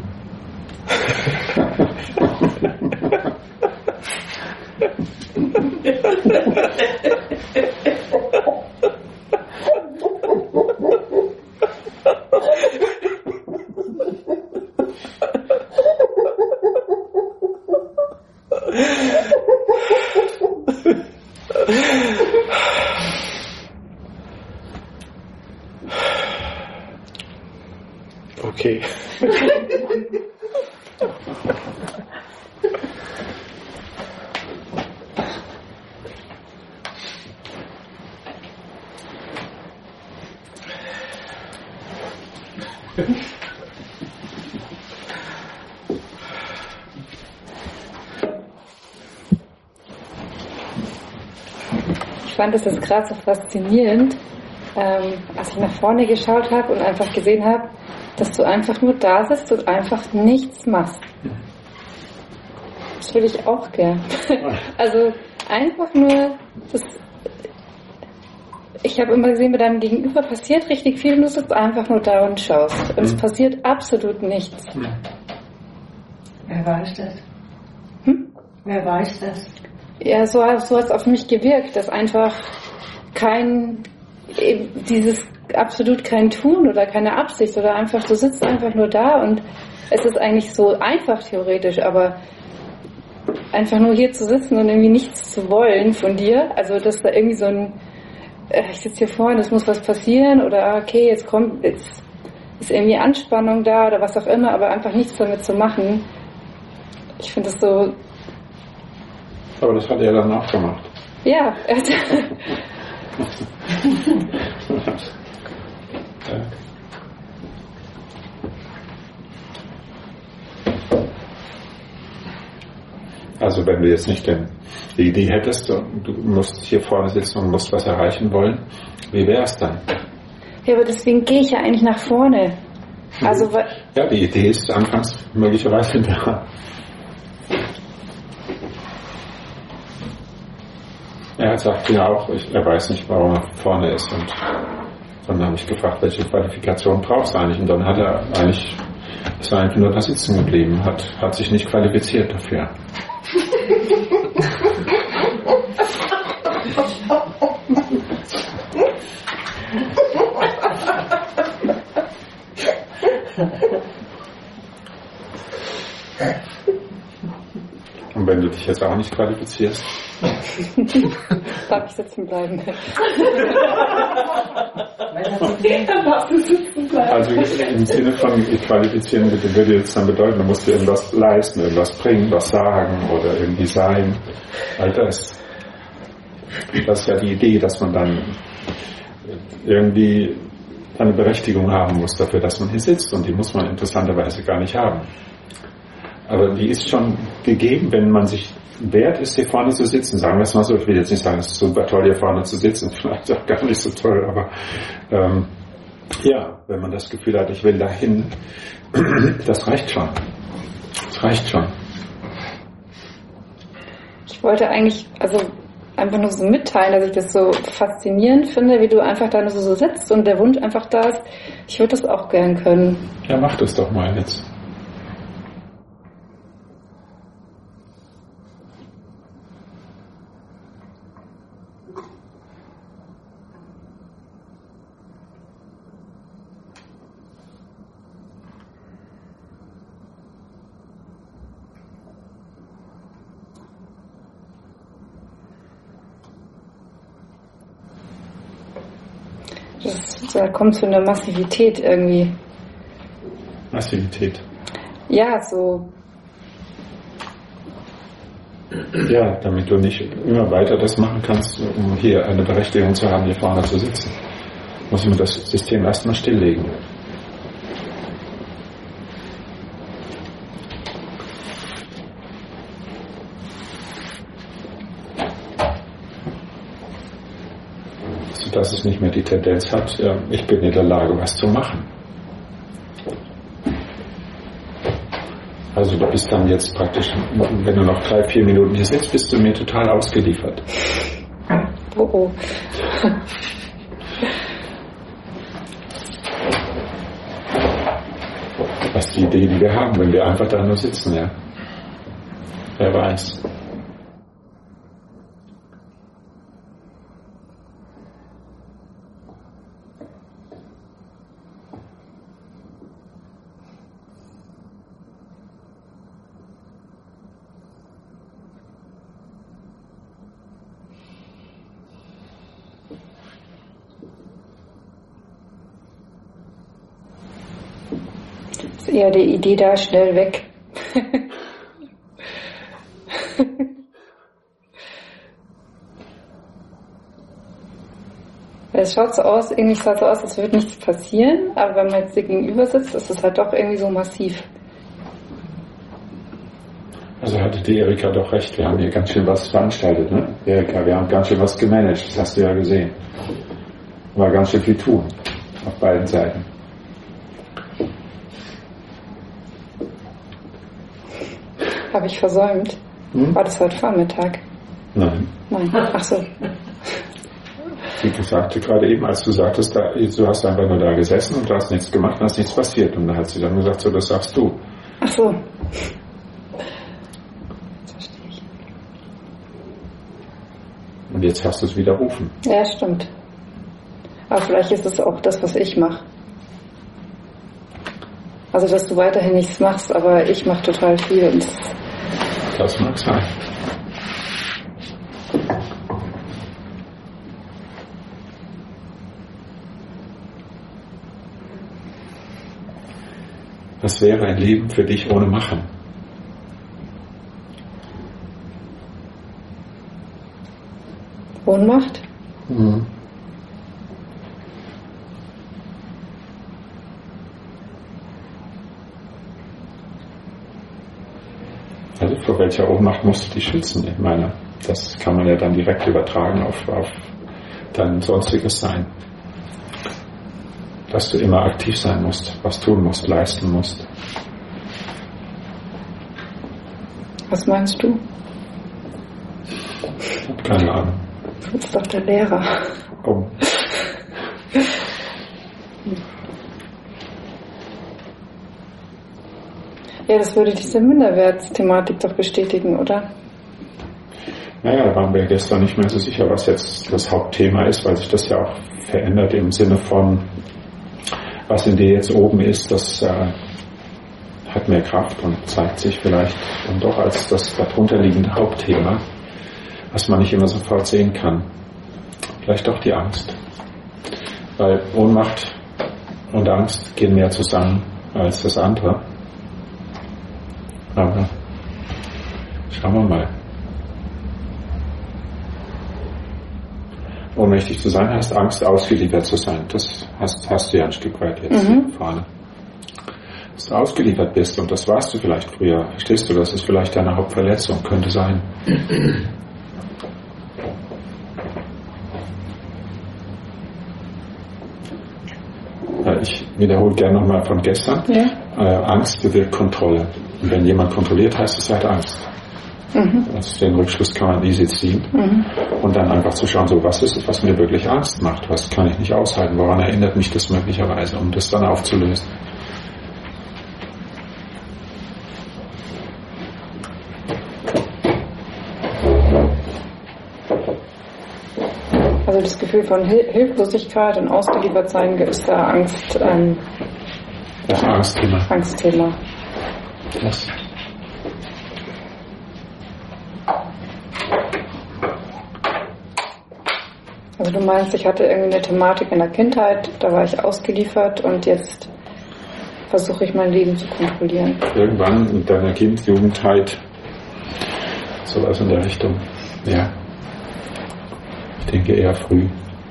Okay. Ich fand es jetzt gerade so faszinierend, ähm, als ich nach vorne geschaut habe und einfach gesehen habe, dass du einfach nur da sitzt und einfach nichts machst. Das will ich auch gern. Also einfach nur, das, ich habe immer gesehen, bei deinem Gegenüber passiert richtig viel und du sitzt einfach nur da und schaust. Und es passiert absolut nichts. Wer weiß das? Hm? Wer weiß das? Ja, so, so hat es auf mich gewirkt, dass einfach kein, eben dieses absolut kein Tun oder keine Absicht oder einfach, du sitzt einfach nur da und es ist eigentlich so einfach theoretisch, aber einfach nur hier zu sitzen und irgendwie nichts zu wollen von dir, also dass da irgendwie so ein, äh, ich sitze hier vorne, es muss was passieren oder okay, jetzt kommt, jetzt ist irgendwie Anspannung da oder was auch immer, aber einfach nichts damit zu machen. Ich finde das so. Aber das hat er dann auch gemacht. Ja, er hat Also wenn du jetzt nicht den, die Idee hättest, du musst hier vorne sitzen und musst was erreichen wollen, wie wäre es dann? Ja, aber deswegen gehe ich ja eigentlich nach vorne. Also, ja, die Idee ist anfangs möglicherweise da. Er sagt ja auch, ich, er weiß nicht, warum er vorne ist. Und dann habe ich gefragt, welche Qualifikation brauchst du eigentlich? Und dann hat er eigentlich, ist er einfach nur da sitzen geblieben, hat, hat sich nicht qualifiziert dafür. Und wenn du dich jetzt auch nicht qualifizierst? Darf ich sitzen bleiben? Also im Sinne von qualifizieren würde jetzt dann bedeuten, du musst dir irgendwas leisten, irgendwas bringen, was sagen oder irgendwie sein. All das. Das ist ja die Idee, dass man dann irgendwie eine Berechtigung haben muss dafür, dass man hier sitzt, und die muss man interessanterweise gar nicht haben. Aber die ist schon gegeben, wenn man sich wert ist, hier vorne zu sitzen. Sagen wir es mal so, ich will jetzt nicht sagen, es ist super toll, hier vorne zu sitzen, vielleicht auch gar nicht so toll, aber ähm, ja, wenn man das Gefühl hat, ich will dahin, das reicht schon. Das reicht schon. Ich wollte eigentlich, also einfach nur so mitteilen, dass ich das so faszinierend finde, wie du einfach da nur so sitzt und der Wunsch einfach da ist. Ich würde das auch gern können. Ja, mach das doch mal jetzt. Das, da kommt so eine Massivität irgendwie. Massivität? Ja, so. Ja, damit du nicht immer weiter das machen kannst, um hier eine Berechtigung zu haben, hier vorne zu sitzen. Muss man das System erstmal stilllegen. Dass es nicht mehr die Tendenz hat, ich bin in der Lage, was zu machen. Also du bist dann jetzt praktisch, wenn du noch drei, vier Minuten hier sitzt, bist du mir total ausgeliefert. Oh oh. Das ist die Idee, die wir haben, wenn wir einfach da nur sitzen, ja. Wer weiß. Ist eher die Idee da, schnell weg. Es schaut so aus, irgendwie sah so aus, als würde nichts passieren, aber wenn man jetzt dir gegenüber sitzt, ist es halt doch irgendwie so massiv. Also hatte die Erika doch recht, wir haben hier ganz schön was veranstaltet, ne? Erika, wir haben ganz schön was gemanagt, das hast du ja gesehen. War ganz schön viel tun, auf beiden Seiten. Habe ich versäumt. Hm? War das heute Vormittag? Nein. Nein, ach so. Sie sagte gerade eben, als du sagtest, da, du hast einfach nur da gesessen und du hast nichts gemacht und hast nichts passiert. Und dann hat sie dann gesagt, so, das sagst du. Ach so. Das verstehe ich. Und jetzt hast du es widerrufen. Ja, stimmt. Aber vielleicht ist es auch das, was ich mache. Also, dass du weiterhin nichts machst, aber ich mache total viel. Und das mag sein. Was wäre ein Leben für dich ohne Machen? Ohnmacht? Mhm. Also vor welcher Ohnmacht musst du dich schützen? Ich meine, das kann man ja dann direkt übertragen auf, auf dein sonstiges Sein. Dass du immer aktiv sein musst, was tun musst, leisten musst. Was meinst du? Ich habe keine Ahnung. Du bist doch der Lehrer. Oh. Ja, das würde diese Minderwertsthematik doch bestätigen, oder? Naja, da waren wir gestern nicht mehr so sicher, was jetzt das Hauptthema ist, weil sich das ja auch verändert im Sinne von, was in dir jetzt oben ist, das äh, hat mehr Kraft und zeigt sich vielleicht dann doch als das darunterliegende Hauptthema, was man nicht immer sofort sehen kann. Vielleicht doch die Angst. Weil Ohnmacht und Angst gehen mehr zusammen als das andere. Aber schauen wir mal. Ohnmächtig zu sein heißt Angst, ausgeliefert zu sein. Das hast, hast du ja ein Stück weit jetzt mhm. vorne. Dass du ausgeliefert bist, und das warst du vielleicht früher. Verstehst du, das ist vielleicht deine Hauptverletzung, könnte sein. Ich wiederhole gerne nochmal von gestern. Ja. Äh, Angst bewirkt Kontrolle. Und wenn jemand kontrolliert, heißt es, er hat Angst. Mhm. Also den Rückschluss kann man easy ziehen. Mhm. Und dann einfach zu schauen, so was ist es, was mir wirklich Angst macht, was kann ich nicht aushalten, woran erinnert mich das möglicherweise, um das dann aufzulösen. Also das Gefühl von Hil- Hilflosigkeit und Ausgeliefertsein ist da Angst. Ähm, das ja, Angstthema. Angstthema. Das. Also du meinst, ich hatte irgendwie eine Thematik in der Kindheit, da war ich ausgeliefert und jetzt versuche ich mein Leben zu kontrollieren. Irgendwann in deiner Kind, Jugendheit, sowas in der Richtung. Ja. Ich denke eher früh.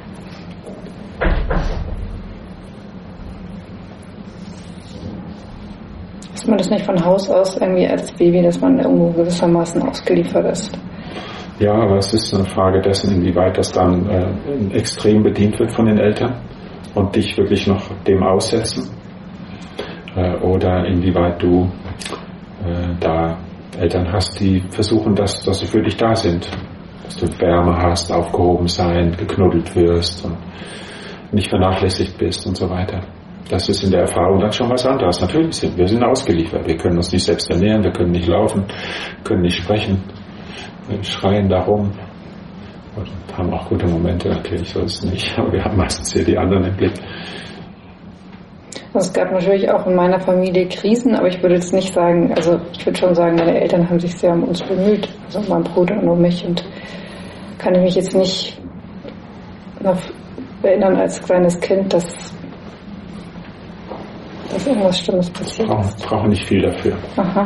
Ist man das nicht von Haus aus irgendwie als Baby, dass man irgendwo gewissermaßen ausgeliefert ist? Ja, aber es ist eine Frage dessen, inwieweit das dann äh, extrem bedient wird von den Eltern und dich wirklich noch dem aussetzen. Äh, oder inwieweit du äh, da Eltern hast, die versuchen, dass, dass sie für dich da sind. Dass du Wärme hast, aufgehoben sein, geknuddelt wirst und nicht vernachlässigt bist und so weiter. Das ist in der Erfahrung dann schon was anderes. Natürlich sind wir sind ausgeliefert. Wir können uns nicht selbst ernähren, wir können nicht laufen, können nicht sprechen, wir schreien darum und haben auch gute Momente, natürlich so ist es nicht, aber wir haben meistens hier die anderen im Blick. Also es gab natürlich auch in meiner Familie Krisen, aber ich würde jetzt nicht sagen, also ich würde schon sagen, meine Eltern haben sich sehr um uns bemüht, also mein Bruder und um mich, und kann ich mich jetzt nicht noch erinnern als kleines Kind, dass, dass irgendwas Schlimmes passiert Brauchen, ist. brauchen nicht viel dafür. Aha.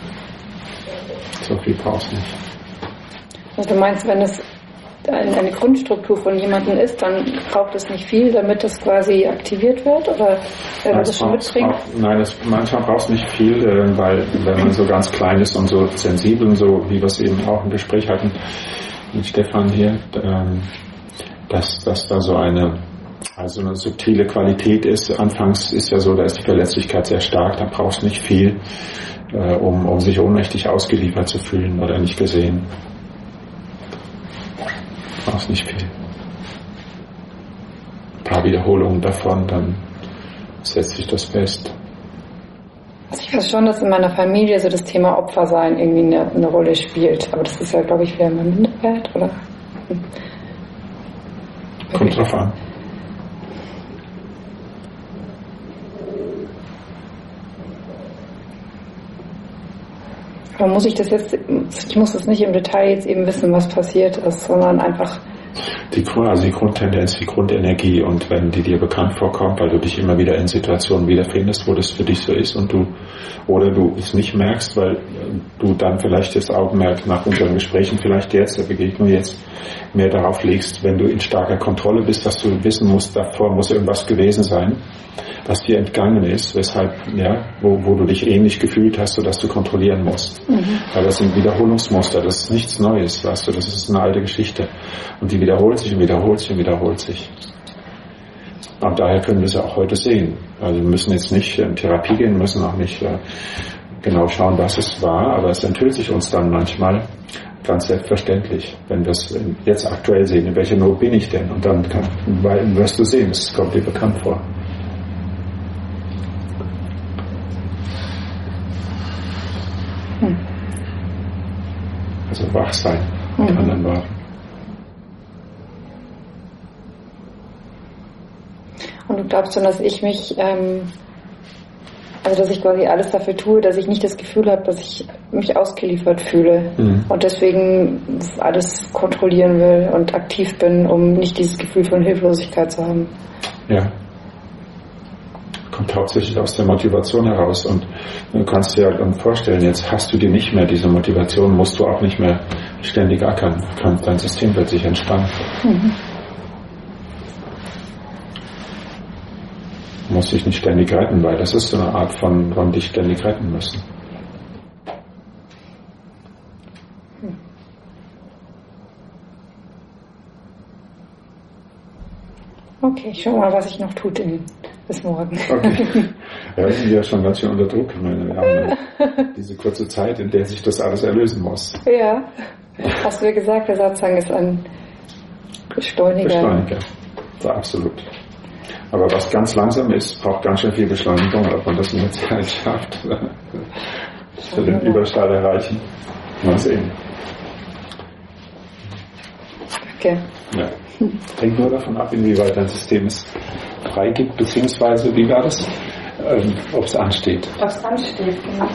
So viel brauchst du nicht. Also du meinst, wenn es eine, eine Grundstruktur von jemandem ist, dann braucht es nicht viel, damit das quasi aktiviert wird? Oder wenn man das schon mitbringt? Braucht, nein, das, manchmal braucht es nicht viel, äh, weil wenn man so ganz klein ist und so sensibel, und so wie wir es eben auch im Gespräch hatten mit Stefan hier, ähm, dass, dass da so eine, also eine subtile Qualität ist. Anfangs ist ja so, da ist die Verletzlichkeit sehr stark, da brauchst du nicht viel, äh, um, um sich ohnmächtig ausgeliefert zu fühlen oder nicht gesehen. Du brauchst nicht viel. Ein paar Wiederholungen davon, dann setzt sich das fest. Also ich weiß schon, dass in meiner Familie so das Thema Opfersein irgendwie eine, eine Rolle spielt. Aber das ist ja, glaube ich, wieder immer Minderwert, oder? Kommt drauf an. Aber muss ich das jetzt, ich muss das nicht im Detail jetzt eben wissen, was passiert ist, sondern einfach... Die, also die Grundtendenz, die Grundenergie, und wenn die dir bekannt vorkommt, weil du dich immer wieder in Situationen wiederfindest, wo das für dich so ist, und du, oder du es nicht merkst, weil du dann vielleicht das Augenmerk nach unseren Gesprächen, vielleicht jetzt, der Begegnung jetzt, mehr darauf legst, wenn du in starker Kontrolle bist, dass du wissen musst, davor muss irgendwas gewesen sein, was dir entgangen ist, weshalb, ja, wo, wo du dich ähnlich gefühlt hast, sodass du kontrollieren musst. Mhm. Weil das sind Wiederholungsmuster, das ist nichts Neues, weißt du, das ist eine alte Geschichte. Und die wiederholt sich und wiederholt sich und wiederholt sich. Und daher können wir es auch heute sehen. Also wir müssen jetzt nicht in Therapie gehen, müssen auch nicht äh, genau schauen, was es war, aber es enthüllt sich uns dann manchmal ganz selbstverständlich, wenn wir es jetzt aktuell sehen, in welcher Not bin ich denn? Und dann kann, weil, wirst du sehen, es kommt dir bekannt vor. Hm. Also wach sein, mit mhm. anderen Worten. Und du glaubst dann, dass ich mich, ähm, also dass ich quasi alles dafür tue, dass ich nicht das Gefühl habe, dass ich mich ausgeliefert fühle mhm. und deswegen alles kontrollieren will und aktiv bin, um nicht dieses Gefühl von Hilflosigkeit zu haben? Ja. Kommt hauptsächlich aus der Motivation heraus, und du kannst dir dann vorstellen, jetzt hast du die nicht mehr, diese Motivation, musst du auch nicht mehr ständig ackern, dein System wird sich entspannen. Mhm. Du musst dich nicht ständig retten, weil das ist so eine Art von, von dich ständig retten müssen. Okay, ich schau mal, was ich noch tut in, bis morgen. Okay. Ja, wir sind ja schon ganz schön unter Druck. Ich meine, wir haben diese kurze Zeit, in der sich das alles erlösen muss. Ja, hast du ja gesagt, der Satzang ist ein Beschleuniger. Beschleuniger, ja, absolut. Aber was ganz langsam ist, braucht ganz schön viel Beschleunigung, ob man das in der Zeit schafft, für den Überstrahl erreichen. Mal sehen. Okay. Ja. Hängt nur davon ab, inwieweit dein System es freigibt, beziehungsweise, wie war das? Ähm, ob es ansteht. Ob es ansteht, genau.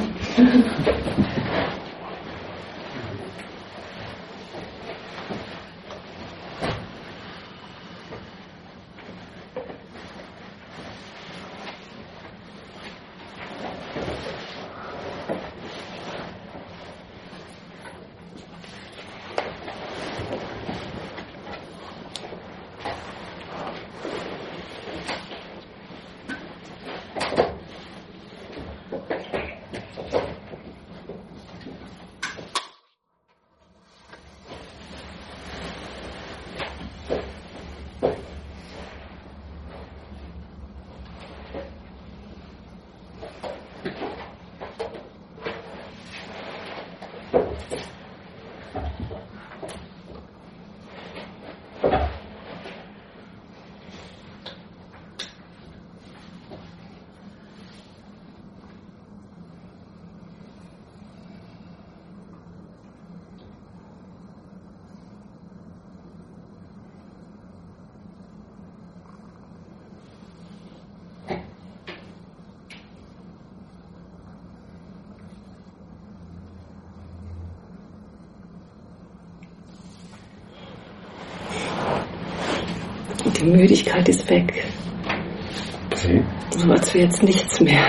Die Müdigkeit ist weg. Okay. So als wäre jetzt nichts mehr.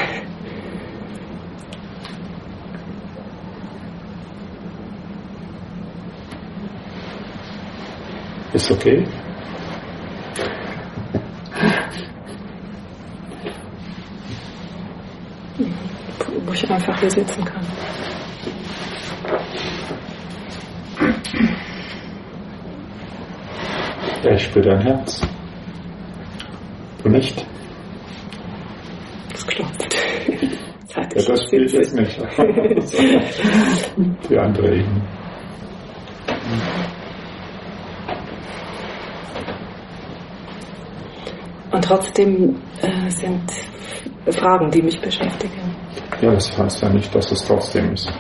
Ist okay? Wo ich einfach hier sitzen kann. Ja, ich spüre dein Herz. Du nicht? Das klopft. Ja, das spiele ich jetzt nicht. Die andere Ebene. Und trotzdem äh, sind Fragen, die mich beschäftigen. Ja, das heißt ja nicht, dass es trotzdem ist.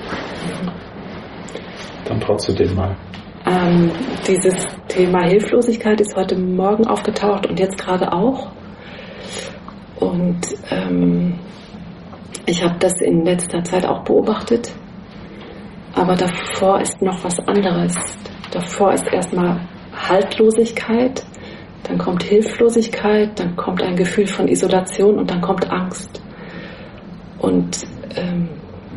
Dann trotzdem mal. Ähm, dieses Thema Hilflosigkeit ist heute Morgen aufgetaucht und jetzt gerade auch. Und ähm, ich habe das in letzter Zeit auch beobachtet. Aber davor ist noch was anderes. Davor ist erstmal Haltlosigkeit, dann kommt Hilflosigkeit, dann kommt ein Gefühl von Isolation und dann kommt Angst. Und ähm,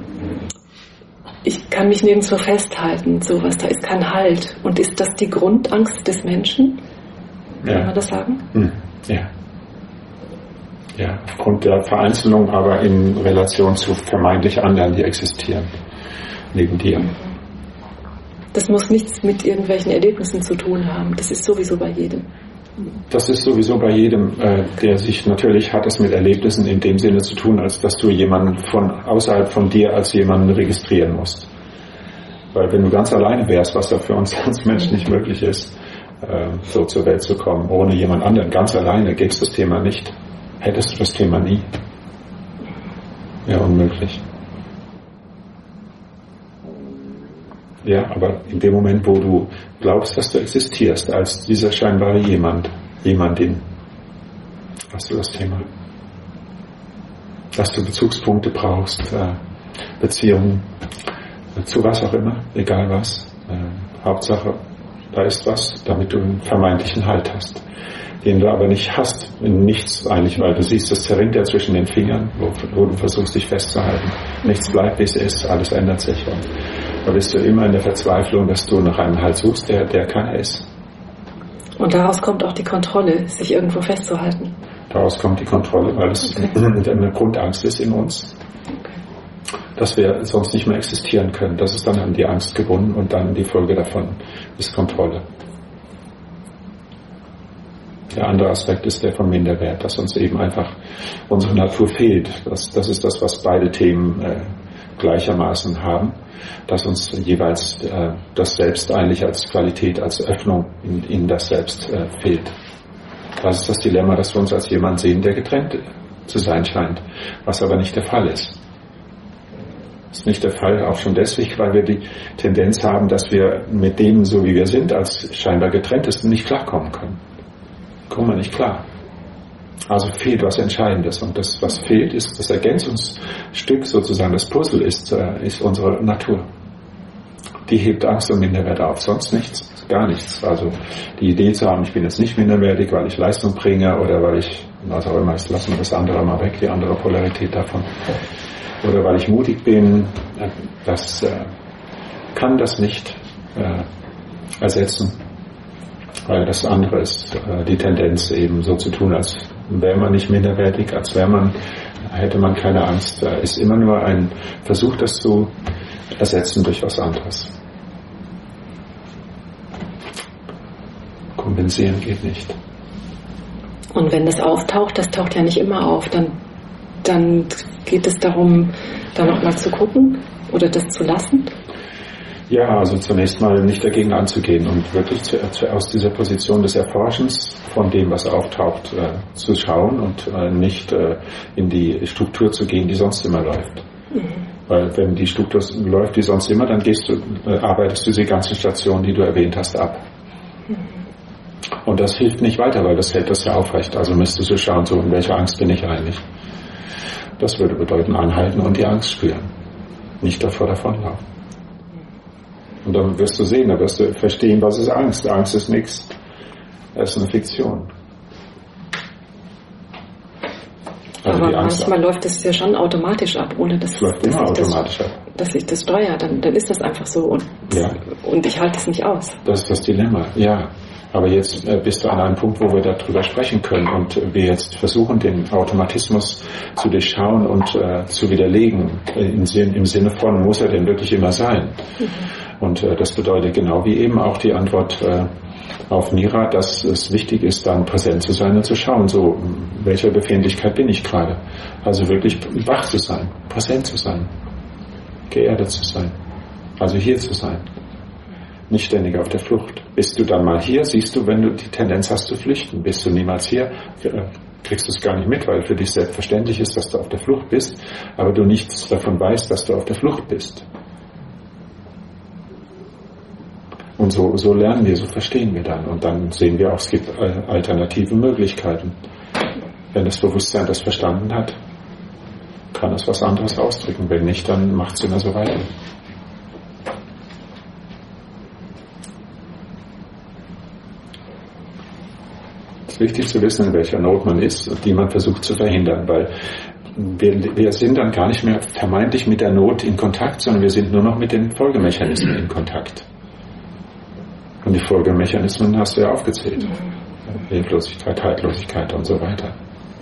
ich kann mich nirgendwo festhalten, sowas, da ist kein Halt. Und ist das die Grundangst des Menschen? Ja. Kann man das sagen? Hm. Ja. Ja, aufgrund der Vereinzelung, aber in Relation zu vermeintlich anderen, die existieren, neben dir. Das muss nichts mit irgendwelchen Erlebnissen zu tun haben. Das ist sowieso bei jedem. Das ist sowieso bei jedem, äh, der sich, natürlich hat es mit Erlebnissen in dem Sinne zu tun, als dass du jemanden von außerhalb von dir als jemanden registrieren musst. Weil wenn du ganz alleine wärst, was ja für uns als Mensch nicht möglich ist, äh, so zur Welt zu kommen, ohne jemand anderen, ganz alleine gäbe es das Thema nicht. Hättest du das Thema nie. Ja, unmöglich. Ja, aber in dem Moment, wo du glaubst, dass du existierst, als dieser scheinbare jemand, jemandin, hast du das Thema. Dass du Bezugspunkte brauchst, äh, Beziehungen, äh, zu was auch immer, egal was. Äh, Hauptsache, da ist was, damit du einen vermeintlichen Halt hast, den du aber nicht hast, in nichts eigentlich, weil du siehst, das zerrinnt ja zwischen den Fingern, wo, wo du versuchst, dich festzuhalten. Nichts bleibt, wie es ist, alles ändert sich. Und da bist du immer in der Verzweiflung, dass du nach einem Halt suchst, der, der keiner ist. Und daraus kommt auch die Kontrolle, sich irgendwo festzuhalten. Daraus kommt die Kontrolle, weil es okay. eine Grundangst ist in uns, okay. dass wir sonst nicht mehr existieren können. Das ist dann an die Angst gebunden und dann die Folge davon ist Kontrolle. Der andere Aspekt ist der von Minderwert, dass uns eben einfach unsere Natur fehlt. Das, das ist das, was beide Themen äh, gleichermaßen haben, dass uns jeweils äh, das Selbst eigentlich als Qualität, als Öffnung in, in das Selbst äh, fehlt. Das ist das Dilemma, dass wir uns als jemand sehen, der getrennt zu sein scheint, was aber nicht der Fall ist. Das ist nicht der Fall, auch schon deswegen, weil wir die Tendenz haben, dass wir mit dem, so wie wir sind, als scheinbar Getrenntes nicht klarkommen können. Kommen wir nicht klar. Also fehlt was Entscheidendes. Und das, was fehlt, ist das Ergänzungsstück, sozusagen das Puzzle, ist, äh, ist unsere Natur. Die hebt Angst und Minderwert auf, sonst nichts, gar nichts. Also die Idee zu haben, ich bin jetzt nicht minderwertig, weil ich Leistung bringe oder weil ich, was auch immer, ich lasse mir das andere mal weg, die andere Polarität davon. Oder weil ich mutig bin, das äh, kann das nicht äh, ersetzen. Weil das andere ist äh, die Tendenz eben so zu tun, als wäre man nicht minderwertig, als wäre man, hätte man keine Angst. Äh, ist immer nur ein Versuch, das zu ersetzen durch was anderes. Kompensieren geht nicht. Und wenn das auftaucht, das taucht ja nicht immer auf, dann, dann geht es darum, da nochmal zu gucken oder das zu lassen? Ja, also zunächst mal nicht dagegen anzugehen und wirklich zu, zu, aus dieser Position des Erforschens von dem, was auftaucht, äh, zu schauen und äh, nicht äh, in die Struktur zu gehen, die sonst immer läuft. Mhm. Weil wenn die Struktur läuft, wie sonst immer, dann gehst du, äh, arbeitest du die ganzen Stationen, die du erwähnt hast, ab. Mhm. Und das hilft nicht weiter, weil das hält das ja aufrecht. Also müsstest du schauen, so in welcher Angst bin ich eigentlich. Das würde bedeuten, anhalten und die Angst spüren. Nicht davor davonlaufen. Und dann wirst du sehen, da wirst du verstehen, was ist Angst. Angst ist nichts. Es ist eine Fiktion. Also aber manchmal ab. läuft es ja schon automatisch ab, ohne dass, läuft dass, immer ich, automatisch das, ab. dass ich das steuere. Dann, dann ist das einfach so und, ja. und ich halte es nicht aus. Das ist das Dilemma, ja. Aber jetzt äh, bist du an einem Punkt, wo wir darüber sprechen können und äh, wir jetzt versuchen, den Automatismus zu durchschauen und äh, zu widerlegen. Äh, im, Sinn, Im Sinne von, muss er denn wirklich immer sein? Mhm. Und äh, das bedeutet genau wie eben auch die Antwort äh, auf Mira, dass es wichtig ist, dann präsent zu sein und zu schauen, so, in welcher Befindlichkeit bin ich gerade? Also wirklich wach zu sein, präsent zu sein, geerdet zu sein, also hier zu sein. Nicht ständig auf der Flucht. Bist du dann mal hier, siehst du, wenn du die Tendenz hast zu flüchten. Bist du niemals hier, kriegst du es gar nicht mit, weil für dich selbstverständlich ist, dass du auf der Flucht bist, aber du nichts davon weißt, dass du auf der Flucht bist. Und so, so lernen wir, so verstehen wir dann. Und dann sehen wir auch, es gibt alternative Möglichkeiten. Wenn das Bewusstsein das verstanden hat, kann es was anderes ausdrücken. Wenn nicht, dann macht es immer so weiter. Es ist wichtig zu wissen, in welcher Not man ist und die man versucht zu verhindern, weil wir, wir sind dann gar nicht mehr vermeintlich mit der Not in Kontakt, sondern wir sind nur noch mit den Folgemechanismen in Kontakt. Und die Folgemechanismen hast du ja aufgezählt. Hilflosigkeit, Haltlosigkeit und so weiter.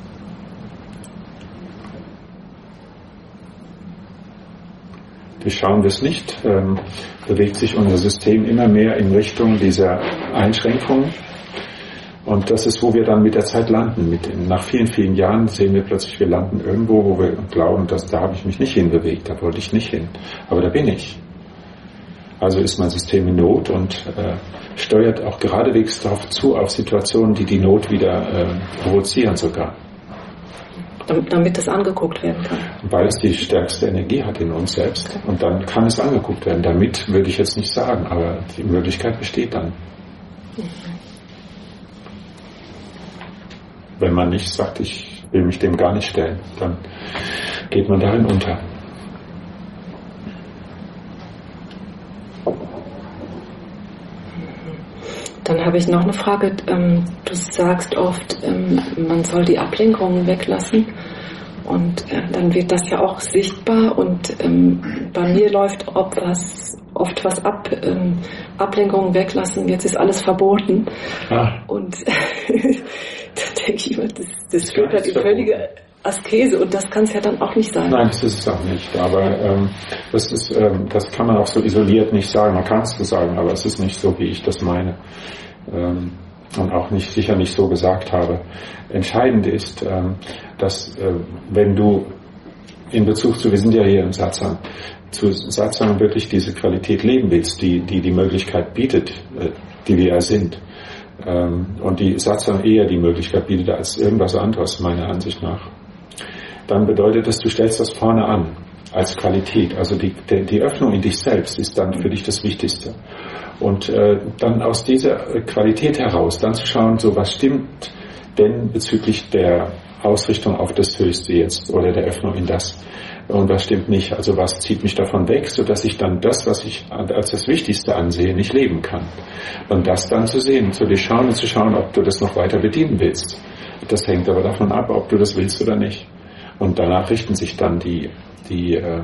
Durchschauen wir es nicht, ähm, bewegt sich unser System immer mehr in Richtung dieser Einschränkungen. Und das ist, wo wir dann mit der Zeit landen. Mit, nach vielen, vielen Jahren sehen wir plötzlich, wir landen irgendwo, wo wir glauben, dass, da habe ich mich nicht hinbewegt, da wollte ich nicht hin. Aber da bin ich. Also ist mein System in Not und äh, steuert auch geradewegs darauf zu, auf Situationen, die die Not wieder äh, provozieren sogar. Damit es angeguckt werden kann. Weil es die stärkste Energie hat in uns selbst. Okay. Und dann kann es angeguckt werden. Damit würde ich jetzt nicht sagen, aber die Möglichkeit besteht dann. Mhm. Wenn man nicht sagt, ich will mich dem gar nicht stellen, dann geht man darin unter. Dann habe ich noch eine Frage. Du sagst oft, man soll die Ablenkungen weglassen und dann wird das ja auch sichtbar und bei mir läuft oft was, oft was ab, Ablenkungen weglassen, jetzt ist alles verboten. Ah. Und da denke ich immer, das, das führt halt in völlige Askese und das kann es ja dann auch nicht sein. Nein, das ist es auch nicht. Aber ähm, das ist, ähm, das kann man auch so isoliert nicht sagen. Man kann es so sagen, aber es ist nicht so, wie ich das meine. Ähm, und auch nicht sicher nicht so gesagt habe. Entscheidend ist, ähm, dass äh, wenn du in Bezug zu, wir sind ja hier im Satsang, zu Satsang wirklich diese Qualität leben willst, die die, die Möglichkeit bietet, äh, die wir ja sind. Ähm, und die Satsang eher die Möglichkeit bietet als irgendwas anderes, meiner Ansicht nach. Dann bedeutet das, du stellst das vorne an, als Qualität. Also die, die, die Öffnung in dich selbst ist dann für dich das Wichtigste. Und äh, dann aus dieser Qualität heraus, dann zu schauen, so was stimmt denn bezüglich der Ausrichtung auf das Höchste jetzt oder der Öffnung in das und was stimmt nicht. Also was zieht mich davon weg, sodass ich dann das, was ich als das Wichtigste ansehe, nicht leben kann. Und das dann zu sehen, zu durchschauen und zu schauen, ob du das noch weiter bedienen willst. Das hängt aber davon ab, ob du das willst oder nicht. Und danach richten sich dann die, die äh,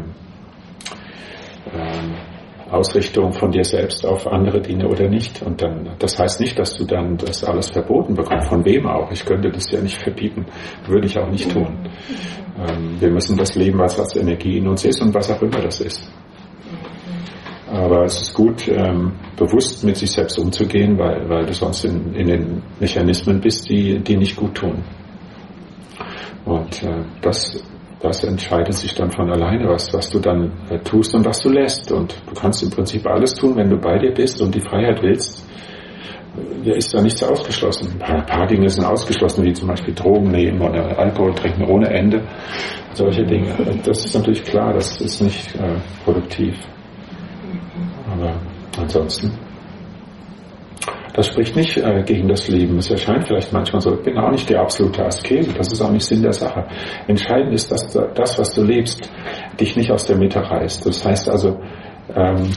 äh, Ausrichtung von dir selbst auf andere Dinge oder nicht. Und dann, das heißt nicht, dass du dann das alles verboten bekommst. Von wem auch? Ich könnte das ja nicht verbieten. Würde ich auch nicht tun. Ähm, wir müssen das leben, was, was Energie in uns ist und was auch immer das ist. Aber es ist gut, ähm, bewusst mit sich selbst umzugehen, weil, weil du sonst in, in den Mechanismen bist, die, die nicht gut tun. Und äh, das, das entscheidet sich dann von alleine, was, was du dann äh, tust und was du lässt. Und du kannst im Prinzip alles tun, wenn du bei dir bist und die Freiheit willst. Da ist da nichts ausgeschlossen. Ein paar Dinge sind ausgeschlossen, wie zum Beispiel Drogen nehmen oder Alkohol trinken ohne Ende. Solche Dinge. Das ist natürlich klar, das ist nicht äh, produktiv. Aber ansonsten, das spricht nicht äh, gegen das Leben. Es erscheint vielleicht manchmal so, ich bin auch nicht die absolute Askese, das ist auch nicht Sinn der Sache. Entscheidend ist, dass das, was du lebst, dich nicht aus der Mitte reißt. Das heißt also, ähm,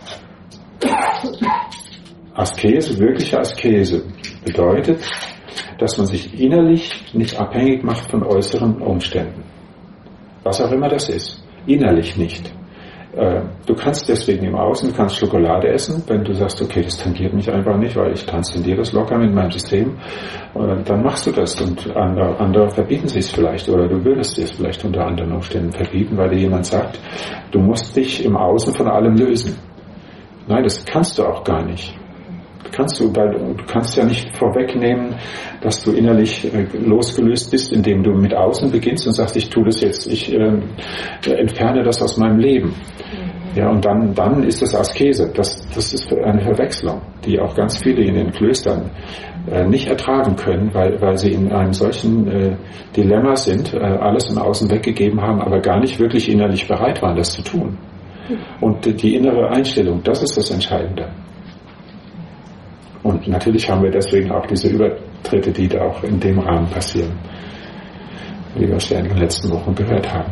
Askese, wirkliche Askese bedeutet, dass man sich innerlich nicht abhängig macht von äußeren Umständen. Was auch immer das ist. Innerlich nicht. Du kannst deswegen im Außen, du kannst Schokolade essen, wenn du sagst, okay, das tangiert mich einfach nicht, weil ich transzendiere das locker mit meinem System, dann machst du das und andere, andere verbieten sich es vielleicht oder du würdest es vielleicht unter anderen Umständen verbieten, weil dir jemand sagt, du musst dich im Außen von allem lösen. Nein, das kannst du auch gar nicht. Kannst du, weil du kannst ja nicht vorwegnehmen, dass du innerlich äh, losgelöst bist, indem du mit außen beginnst und sagst, ich tue das jetzt, ich äh, entferne das aus meinem Leben. Ja, und dann, dann ist das Askese. Das, das ist eine Verwechslung, die auch ganz viele in den Klöstern äh, nicht ertragen können, weil, weil sie in einem solchen äh, Dilemma sind, äh, alles im Außen weggegeben haben, aber gar nicht wirklich innerlich bereit waren, das zu tun. Und die innere Einstellung, das ist das Entscheidende. Und natürlich haben wir deswegen auch diese Übertritte, die da auch in dem Rahmen passieren, wie wir es ja in den letzten Wochen gehört haben.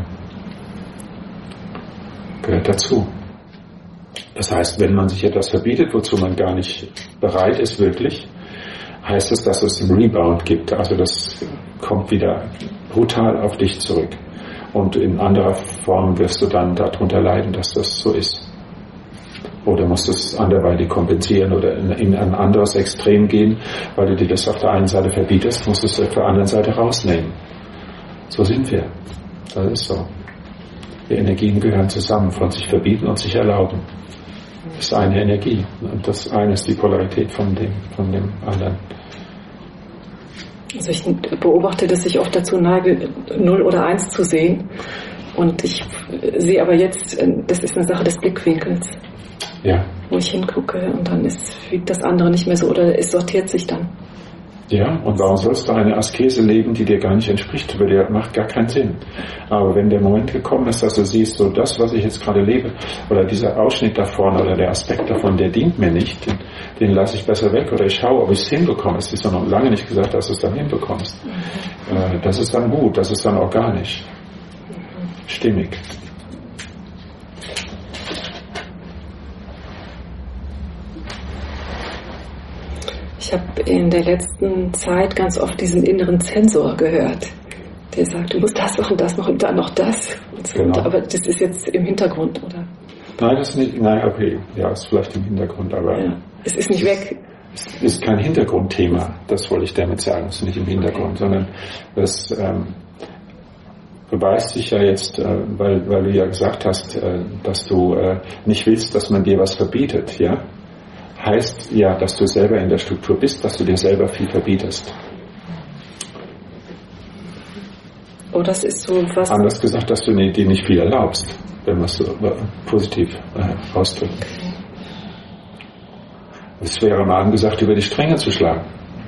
Gehört dazu. Das heißt, wenn man sich etwas verbietet, wozu man gar nicht bereit ist wirklich, heißt es, dass es einen Rebound gibt. Also das kommt wieder brutal auf dich zurück. Und in anderer Form wirst du dann darunter leiden, dass das so ist. Oder musst du es anderweitig kompensieren oder in, in ein anderes Extrem gehen, weil du dir das auf der einen Seite verbietest, musst du es auf der anderen Seite rausnehmen. So sind wir. Das ist so. Die Energien gehören zusammen, von sich verbieten und sich erlauben. Das ist eine Energie. Und das eine ist die Polarität von dem, von dem anderen. Also ich beobachte, dass ich oft dazu neige, null oder eins zu sehen. Und ich sehe aber jetzt, das ist eine Sache des Blickwinkels. Ja. Wo ich hingucke und dann ist, wiegt das andere nicht mehr so oder es sortiert sich dann. Ja, und warum sollst du eine Askese leben, die dir gar nicht entspricht? Für dir macht gar keinen Sinn. Aber wenn der Moment gekommen ist, dass du siehst, so das, was ich jetzt gerade lebe, oder dieser Ausschnitt da vorne oder der Aspekt davon, der dient mir nicht, den, den lasse ich besser weg oder ich schaue, ob ich es hinbekomme. Es ist ja noch lange nicht gesagt, dass du es dann hinbekommst. Mhm. Äh, das ist dann gut, das ist dann organisch. Stimmig. Ich habe in der letzten Zeit ganz oft diesen inneren Zensor gehört, der sagt, du musst das noch und das noch und dann noch das. Und so. Genau. Aber das ist jetzt im Hintergrund, oder? Nein, das ist nicht, nein, okay, ja, ist vielleicht im Hintergrund, aber ja. Es ist nicht weg. Es ist kein Hintergrundthema, das wollte ich damit sagen, es ist nicht im Hintergrund, sondern das ähm, beweist sich ja jetzt, äh, weil, weil du ja gesagt hast, äh, dass du äh, nicht willst, dass man dir was verbietet, ja? Heißt ja, dass du selber in der Struktur bist, dass du dir selber viel verbietest. Oh, das ist so was... Anders gesagt, dass du dir nicht viel erlaubst, wenn man es so positiv äh, ausdrückt. Es wäre mal angesagt, über die Stränge zu schlagen.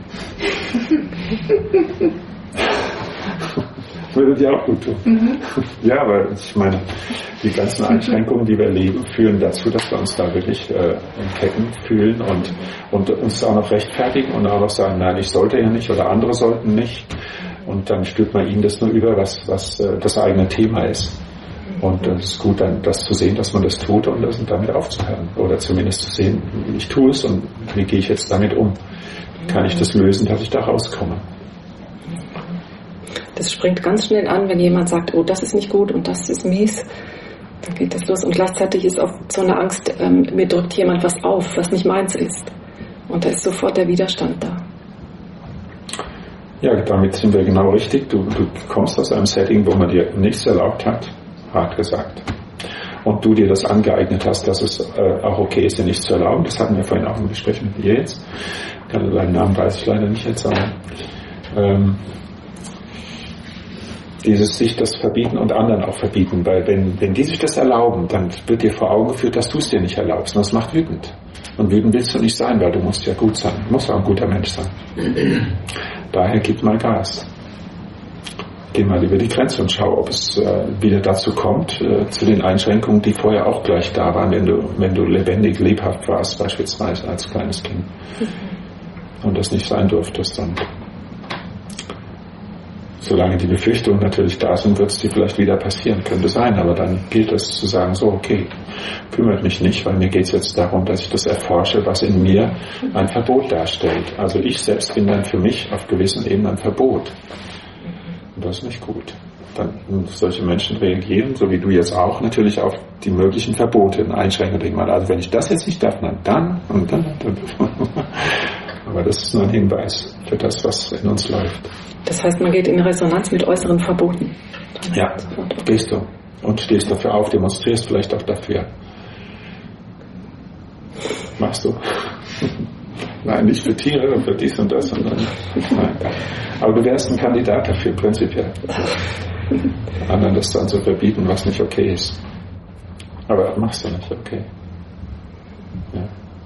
Würde dir auch gut tun. Mhm. Ja, aber ich meine, die ganzen Einschränkungen, die wir leben, führen dazu, dass wir uns da wirklich äh, in Ketten fühlen und, und uns auch noch rechtfertigen und auch noch sagen, nein, ich sollte ja nicht oder andere sollten nicht. Und dann stülpt man ihnen das nur über, was, was äh, das eigene Thema ist. Und es ist gut, dann das zu sehen, dass man das tut und das und damit aufzuhören. Oder zumindest zu sehen, ich tue es und wie gehe ich jetzt damit um? Kann ich das lösen, dass ich da rauskomme? Das springt ganz schnell an, wenn jemand sagt, oh, das ist nicht gut und das ist mies. Dann geht das los. Und gleichzeitig ist auch so eine Angst, ähm, mir drückt jemand was auf, was nicht meins ist. Und da ist sofort der Widerstand da. Ja, damit sind wir genau richtig. Du, du kommst aus einem Setting, wo man dir nichts erlaubt hat, hart gesagt. Und du dir das angeeignet hast, dass es äh, auch okay ist, dir nichts zu erlauben. Das hatten wir vorhin auch im Gespräch mit dir jetzt. Kann deinen Namen weiß ich leider nicht jetzt sagen. Ähm, dieses sich das verbieten und anderen auch verbieten, weil wenn, wenn die sich das erlauben, dann wird dir vor Augen geführt, dass du es dir nicht erlaubst und das macht wütend. Und wütend willst du nicht sein, weil du musst ja gut sein, du musst auch ein guter Mensch sein. Daher gib mal Gas. Geh mal über die Grenze und schau, ob es äh, wieder dazu kommt, äh, zu den Einschränkungen, die vorher auch gleich da waren, wenn du, wenn du lebendig, lebhaft warst, beispielsweise als kleines Kind. Und das nicht sein durftest dann. solange die Befürchtungen natürlich da sind, wird es dir vielleicht wieder passieren, könnte sein, aber dann gilt es zu sagen, so okay, kümmert mich nicht, weil mir geht es jetzt darum, dass ich das erforsche, was in mir ein Verbot darstellt. Also ich selbst bin dann für mich auf gewissen Ebenen ein Verbot. Und das ist nicht gut. Dann solche Menschen reagieren, so wie du jetzt auch, natürlich auf die möglichen Verbote und Einschränkungen. Denken mal, also wenn ich das jetzt nicht darf, dann dann und dann. Und dann. Aber das ist nur ein Hinweis für das, was in uns läuft. Das heißt, man geht in Resonanz mit äußeren Verboten. Ja, gehst du und stehst dafür auf, demonstrierst vielleicht auch dafür. Machst du? Nein, nicht für Tiere und für dies und das, sondern nein. Aber du wärst ein Kandidat dafür, prinzipiell. Anderen das dann zu verbieten, was nicht okay ist. Aber das machst du nicht, okay. Ja.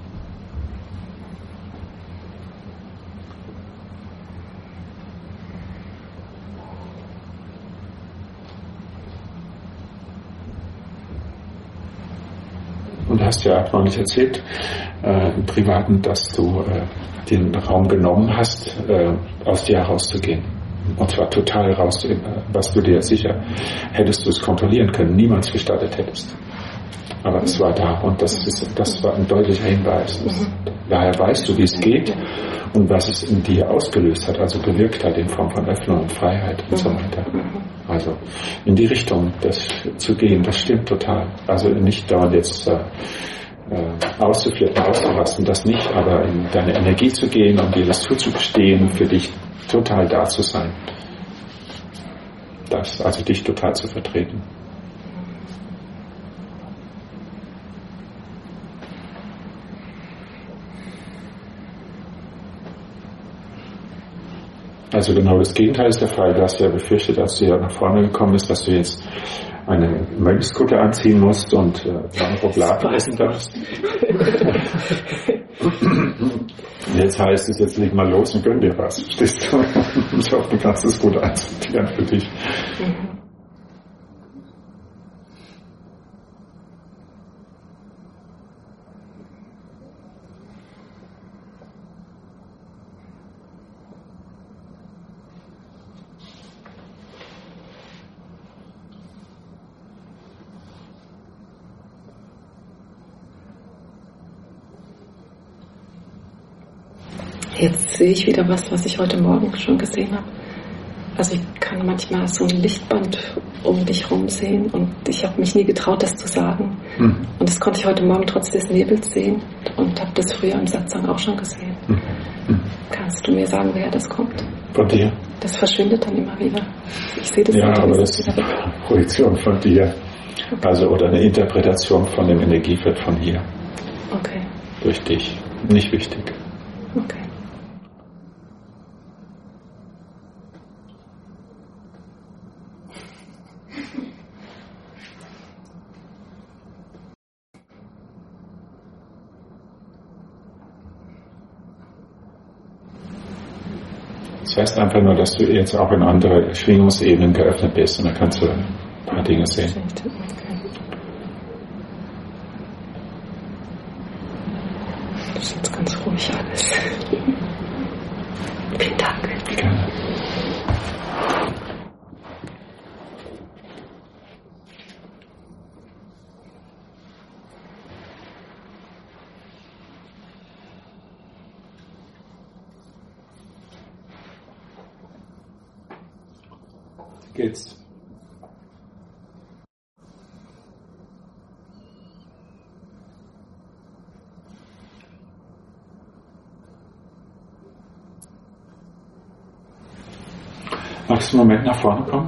Und du hast ja neulich erzählt, äh, im Privaten, dass du äh, den Raum genommen hast, äh, aus dir herauszugehen. Und zwar total raus, was du dir sicher hättest du es kontrollieren können, niemals gestattet hättest. Aber es war da und das ist, das war ein deutlicher Hinweis. Das, daher weißt du, wie es geht und was es in dir ausgelöst hat, also bewirkt hat in Form von Öffnung und Freiheit und so weiter. Also in die Richtung das zu gehen, das stimmt total. Also nicht dauernd jetzt äh, auszuflippen, auszurasten, das nicht, aber in deine Energie zu gehen und dir das zuzugestehen, für dich total da zu sein. Das, also dich total zu vertreten. Also genau das Gegenteil ist der Fall. Du hast ja befürchtet, als du ja nach vorne gekommen bist, dass du jetzt eine Mönchskutte anziehen musst und äh, Obladen essen darfst. Jetzt heißt es, jetzt leg mal los und gönn dir was. Verstehst du? Ich hoffe, du kannst es gut akzeptieren für dich. Jetzt sehe ich wieder was, was ich heute Morgen schon gesehen habe. Also ich kann manchmal so ein Lichtband um dich rum sehen und ich habe mich nie getraut, das zu sagen. Mhm. Und das konnte ich heute Morgen trotz des Nebels sehen und habe das früher im Satzang auch schon gesehen. Mhm. Kannst du mir sagen, woher das kommt? Von dir. Das verschwindet dann immer wieder. Ich sehe das ja, nicht, aber das ist eine Projektion von dir. Okay. Also oder eine Interpretation von dem Energiefeld von hier. Okay. Durch dich. Nicht wichtig. Okay. Das heißt einfach nur, dass du jetzt auch in andere Schwingungsebenen geöffnet bist und da kannst du ein paar Dinge sehen. Das ist jetzt ganz ruhig alles. Vielen Dank. Gerne. Geht's. Magst du einen Moment nach vorne kommen?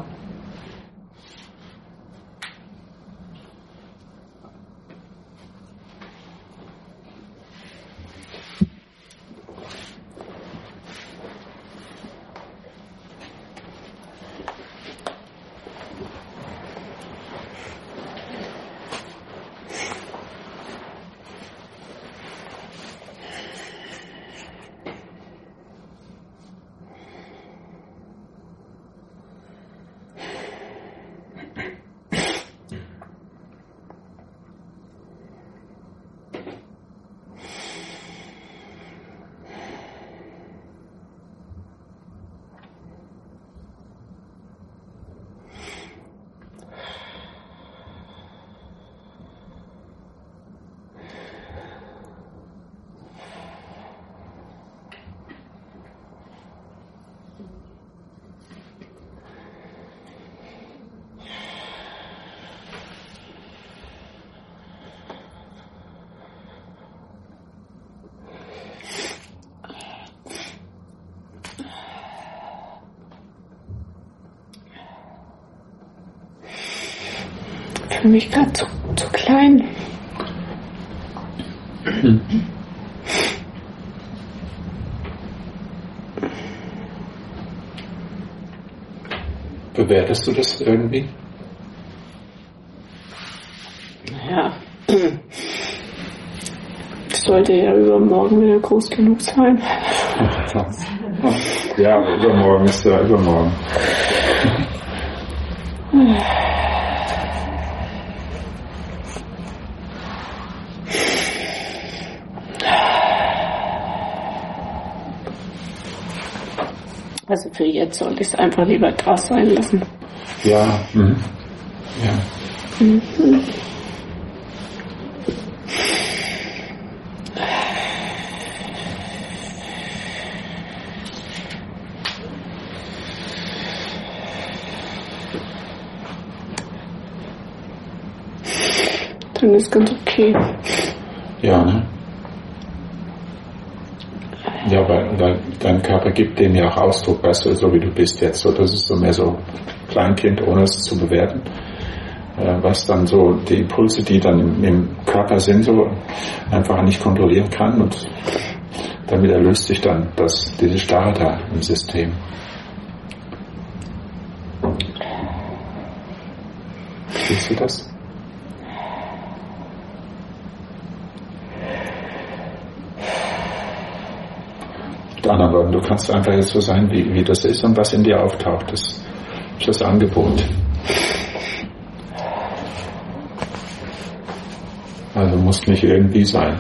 für mich gerade zu, zu klein. Mhm. Bewertest du das irgendwie? Ja. Es sollte ja übermorgen wieder groß genug sein. Ja, aber übermorgen ist ja übermorgen. Also für jetzt sollte ich es einfach lieber da sein lassen. Ja, mhm. Ja. Mhm. Dann ist ganz okay. Ja, ne? Ja, weil, weil dein Körper gibt dem ja auch Ausdruck, weißt du, so wie du bist jetzt. So, das ist so mehr so Kleinkind, ohne es zu bewerten. Äh, was dann so die Impulse, die dann im, im Körper sind, so einfach nicht kontrollieren kann und damit erlöst sich dann das, diese Starre da im System. Siehst du das? Mit anderen Worten, du kannst einfach jetzt so sein, wie, wie das ist und was in dir auftaucht. Das ist das Angebot. Also muss nicht irgendwie sein.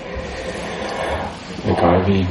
Egal wie.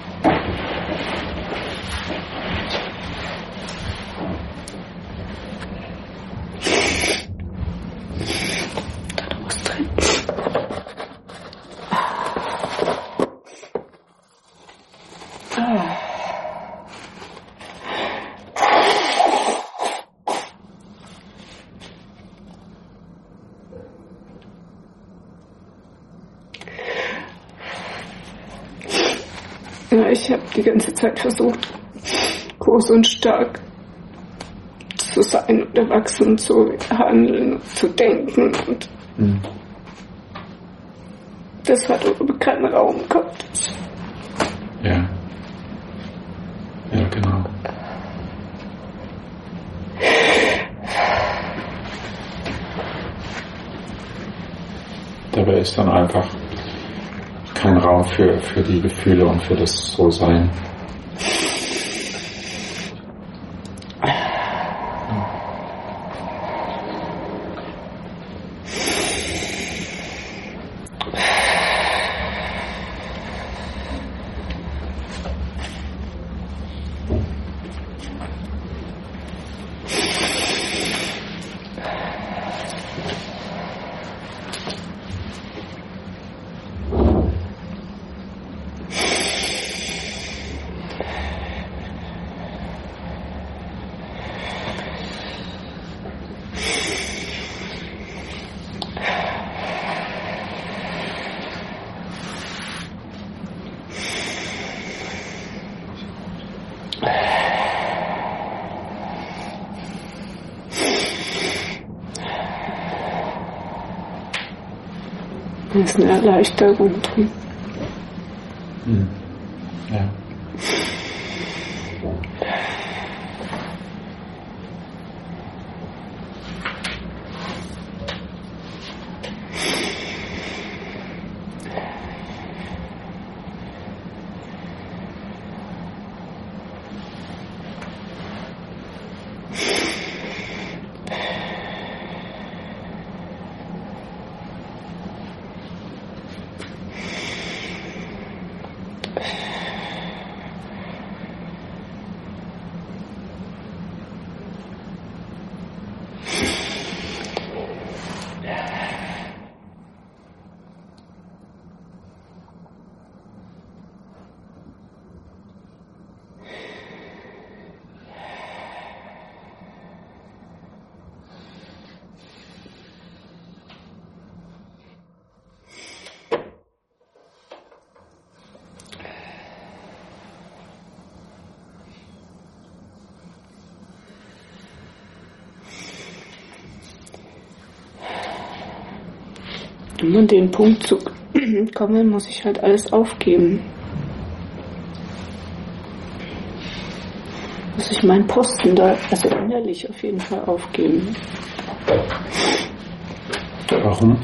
Ja, ich habe die ganze Zeit versucht, groß und stark zu sein und erwachsen zu handeln und zu denken. Und hm. das hat aber keinen Raum gehabt. Ja. Ja, genau. Dabei ist dann einfach kein Raum für, für die Gefühle und für das So-Sein. Da ist eine Erleichterung drin. Hm. Ja. Um an den Punkt zu kommen, muss ich halt alles aufgeben. Muss ich meinen Posten da, also innerlich auf jeden Fall aufgeben. Warum?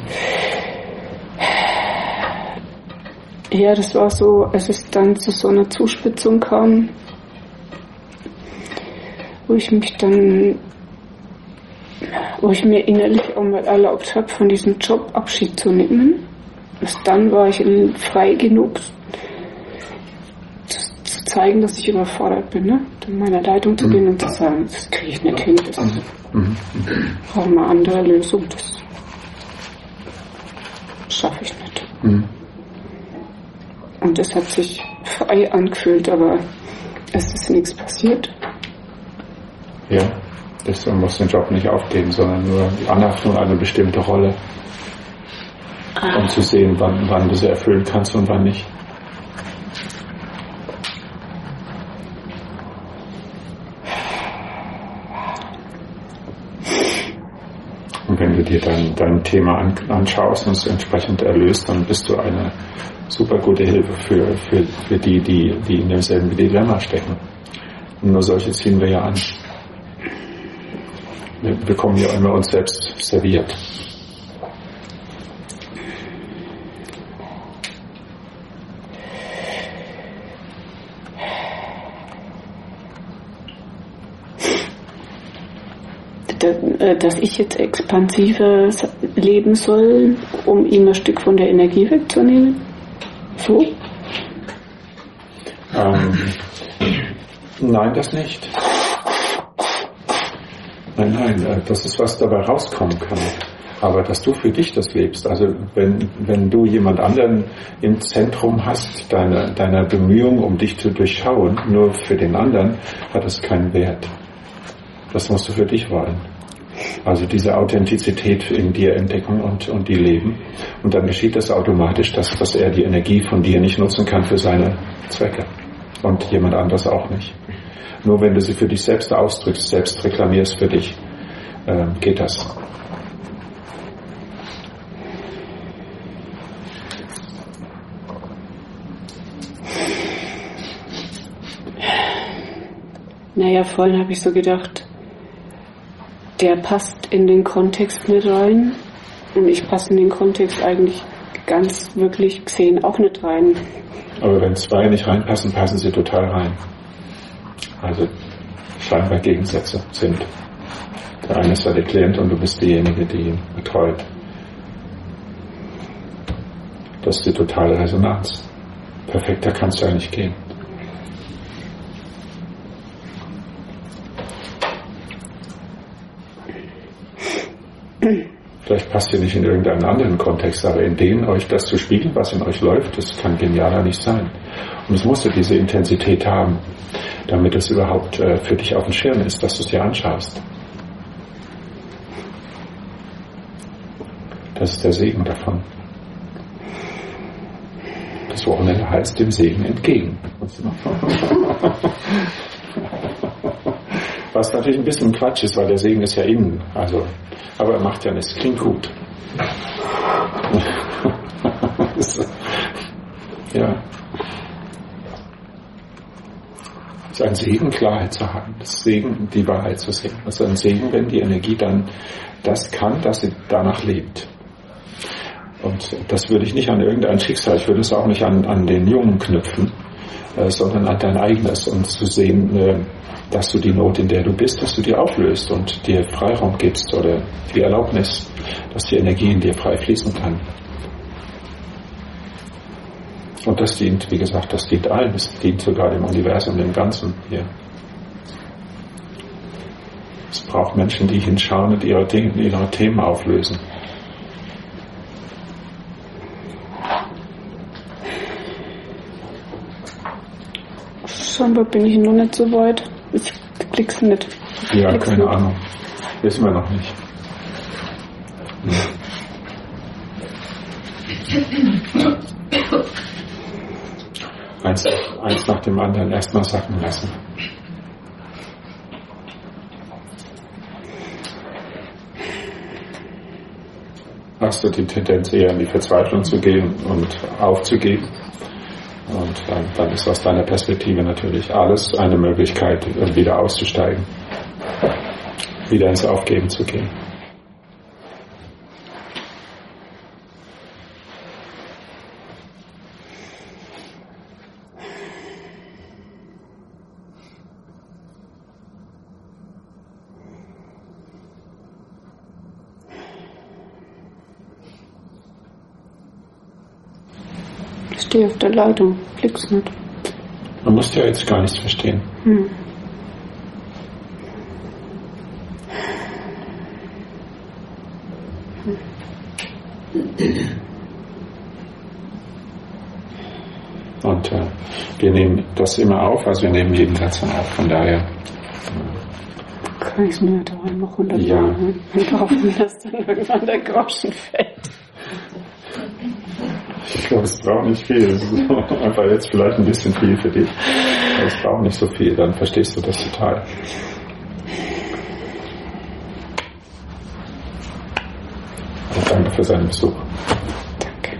Ja, das war so, als es dann zu so einer Zuspitzung kam, wo ich mich dann, wo ich mir innerlich auch mal erlaubt habe, von diesem Job Abschied zu nehmen. Erst dann war ich frei genug zu, zu zeigen, dass ich überfordert bin, ne? In meiner Leitung zu gehen und zu sagen, das kriege ich nicht hin, das Mhm. brauchen wir eine andere Lösung, das schaffe ich nicht. Mhm. Und das hat sich frei angefühlt, aber es ist nichts passiert. Ja, das, man muss den Job nicht aufgeben, sondern nur die Anhaftung an eine bestimmte Rolle, Ah. um zu sehen, wann, wann du sie erfüllen kannst und wann nicht. Und wenn du dir dein, dein Thema an, anschaust und es entsprechend erlöst, dann bist du eine super gute Hilfe für, für, für die, die, die in demselben Dilemma stecken. Und nur solche ziehen wir ja an. Wir bekommen ja immer uns selbst serviert. Dass ich jetzt expansiver leben soll, um ihm ein Stück von der Energie wegzunehmen? So? Ähm, nein, das nicht. Nein, nein, das ist, was dabei rauskommen kann. Aber dass du für dich das lebst, also wenn, wenn du jemand anderen im Zentrum hast, deiner, deiner Bemühung, um dich zu durchschauen, nur für den anderen, hat es keinen Wert. Das musst du für dich wollen. Also diese Authentizität in dir entdecken und, und die leben. Und dann geschieht das automatisch, dass, dass er die Energie von dir nicht nutzen kann für seine Zwecke. Und jemand anderes auch nicht. Nur wenn du sie für dich selbst ausdrückst, selbst reklamierst für dich, äh, geht das. Naja, vorhin habe ich so gedacht, der passt in den Kontext mit rein und ich passe in den Kontext eigentlich ganz wirklich gesehen auch nicht rein. Aber wenn zwei nicht reinpassen, passen sie total rein. Also scheinbar Gegensätze sind. Der eine ist ja der Klient und du bist diejenige, die ihn betreut. Das ist die totale Resonanz. Perfekter kann es ja nicht gehen. Vielleicht passt ihr nicht in irgendeinen anderen Kontext, aber in den euch das zu spiegeln, was in euch läuft, das kann genialer nicht sein. Und es musste diese Intensität haben, damit es überhaupt äh, für dich auf dem Schirm ist, dass du es dir anschaust. Das ist der Segen davon. Das Wochenende heißt dem Segen entgegen. Was natürlich ein bisschen Quatsch ist, weil der Segen ist ja innen. Also, aber er macht ja nichts. Klingt gut. Ja. Es ist ein Segen, Klarheit zu haben. Das ist Segen, die Wahrheit zu sehen. Es ist ein Segen, wenn die Energie dann das kann, dass sie danach lebt. Und das würde ich nicht an irgendein Schicksal, ich würde es auch nicht an, an den Jungen knüpfen, äh, sondern an dein eigenes und zu sehen, äh, dass du die Not, in der du bist, dass du die auflöst und dir Freiraum gibst oder die Erlaubnis, dass die Energie in dir frei fließen kann. Und das dient, wie gesagt, das dient allen, das dient sogar dem Universum, dem Ganzen hier. Es braucht Menschen, die hinschauen und ihre, Dinge, ihre Themen auflösen. Scheinbar bin ich noch nicht so weit. Ich blick's nicht. Ja, blick's keine nicht. Ahnung. Wissen wir noch nicht. Ja. Eins, eins nach dem anderen erstmal sacken lassen. Ach hast du die Tendenz eher in die Verzweiflung zu gehen und aufzugeben. Und dann, dann ist aus deiner Perspektive natürlich alles eine Möglichkeit, wieder auszusteigen, wieder ins Aufgeben zu gehen. Ich stehe auf der Leitung, blick's nicht. Man muss ja jetzt gar nichts verstehen. Hm. Und äh, wir nehmen das immer auf, also wir nehmen jeden Satz dann auf, von daher. Kann ich es mir da noch hundert Ja. Mal und hoffen, dass dann irgendwann der Groschen fällt. Ich glaube, es braucht nicht viel. Es ist einfach jetzt vielleicht ein bisschen viel für dich. Aber es braucht nicht so viel, dann verstehst du das total. Und danke für seinen Besuch. Danke.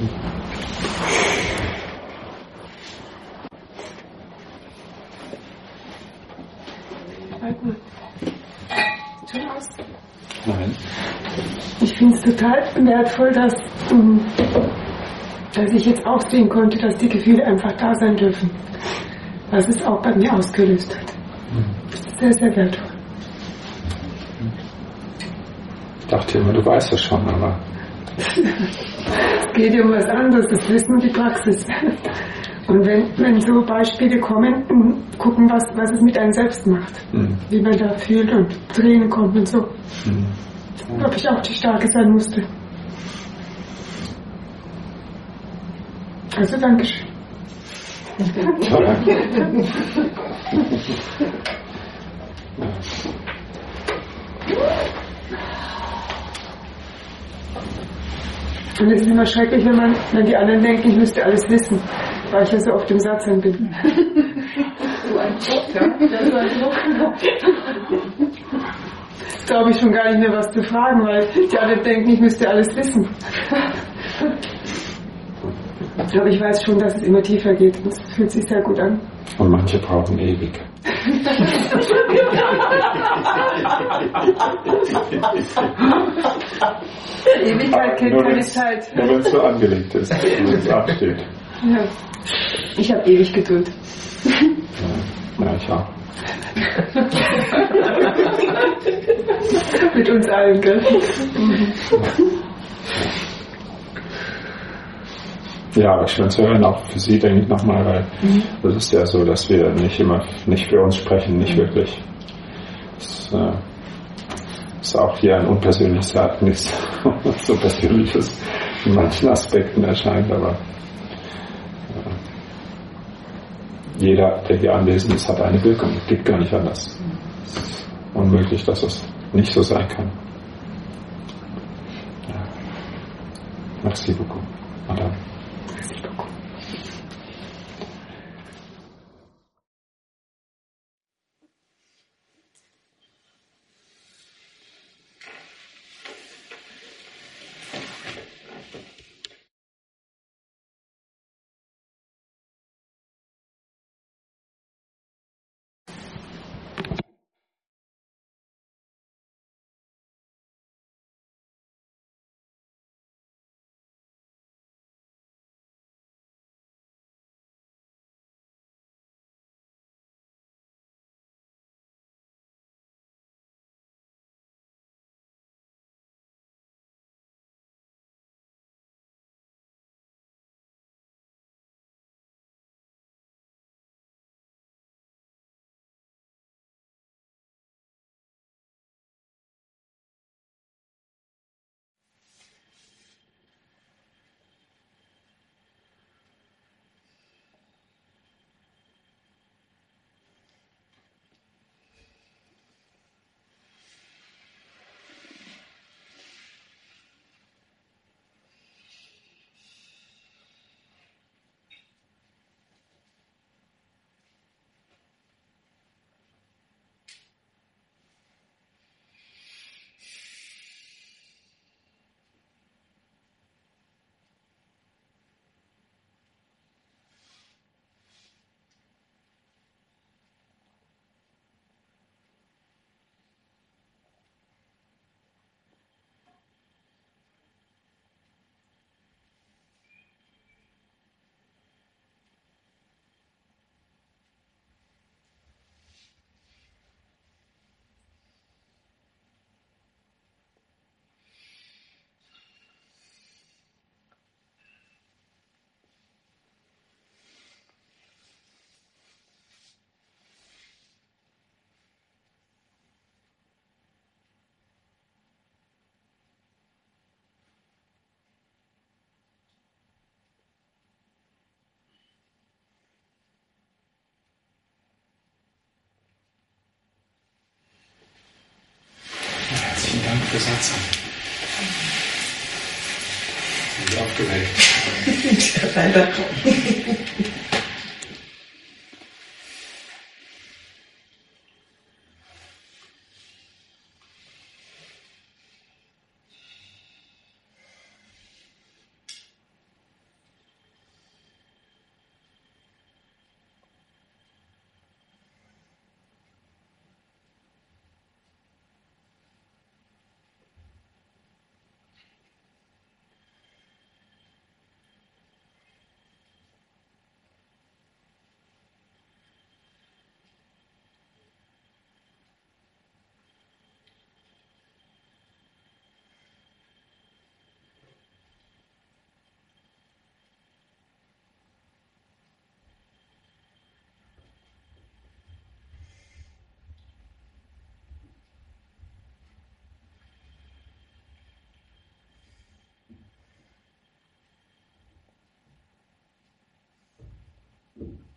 Warte mal. Schon aus? Nein. Ich finde es total wertvoll, dass, ähm, dass ich jetzt auch sehen konnte, dass die Gefühle einfach da sein dürfen. Was es auch bei mir ausgelöst hat. Das ist sehr, sehr wertvoll. Ich dachte immer, du weißt es schon, aber Es geht ja um was anderes, das Wissen und die Praxis. Und wenn, wenn so Beispiele kommen, gucken, was, was es mit einem selbst macht. Mhm. Wie man da fühlt und Tränen kommen und so. Mhm. Ob ich auch die Starke sein musste. Also Dankeschön. Und es ist immer schrecklich, wenn man, wenn die anderen denken, ich müsste alles wissen, weil ich ja so oft im Satz bin. So ein Druck, ja? Das ist ein Druck. Jetzt glaube ich schon gar nicht mehr, was zu fragen, weil die anderen denken, ich müsste alles wissen. Aber ich weiß schon, dass es immer tiefer geht und es fühlt sich sehr gut an. und manche brauchen ewig. Ewigkeit kennt Nur keine wenn's- Zeit. Nur wenn es so angelegt ist, wenn es absteht. Ja. Ich habe ewig Geduld. Ja, ja, ich auch. Mit uns allen, gell? Ja, aber schön zu hören, auch für Sie, denke ich nochmal, weil Mhm. das ist ja so, dass wir nicht immer, nicht für uns sprechen, nicht wirklich. Das äh, ist auch hier ein unpersönliches Ereignis, so persönliches in manchen Aspekten erscheint, aber äh, jeder, der hier anwesend ist, hat eine Wirkung, geht gar nicht anders. Es ist unmöglich, dass es nicht so sein kann. Ja. Merci beaucoup, Madame. Herzlichen Dank fürs Herzen. Ich bin aufgeregt. Ja, leider. Thank you.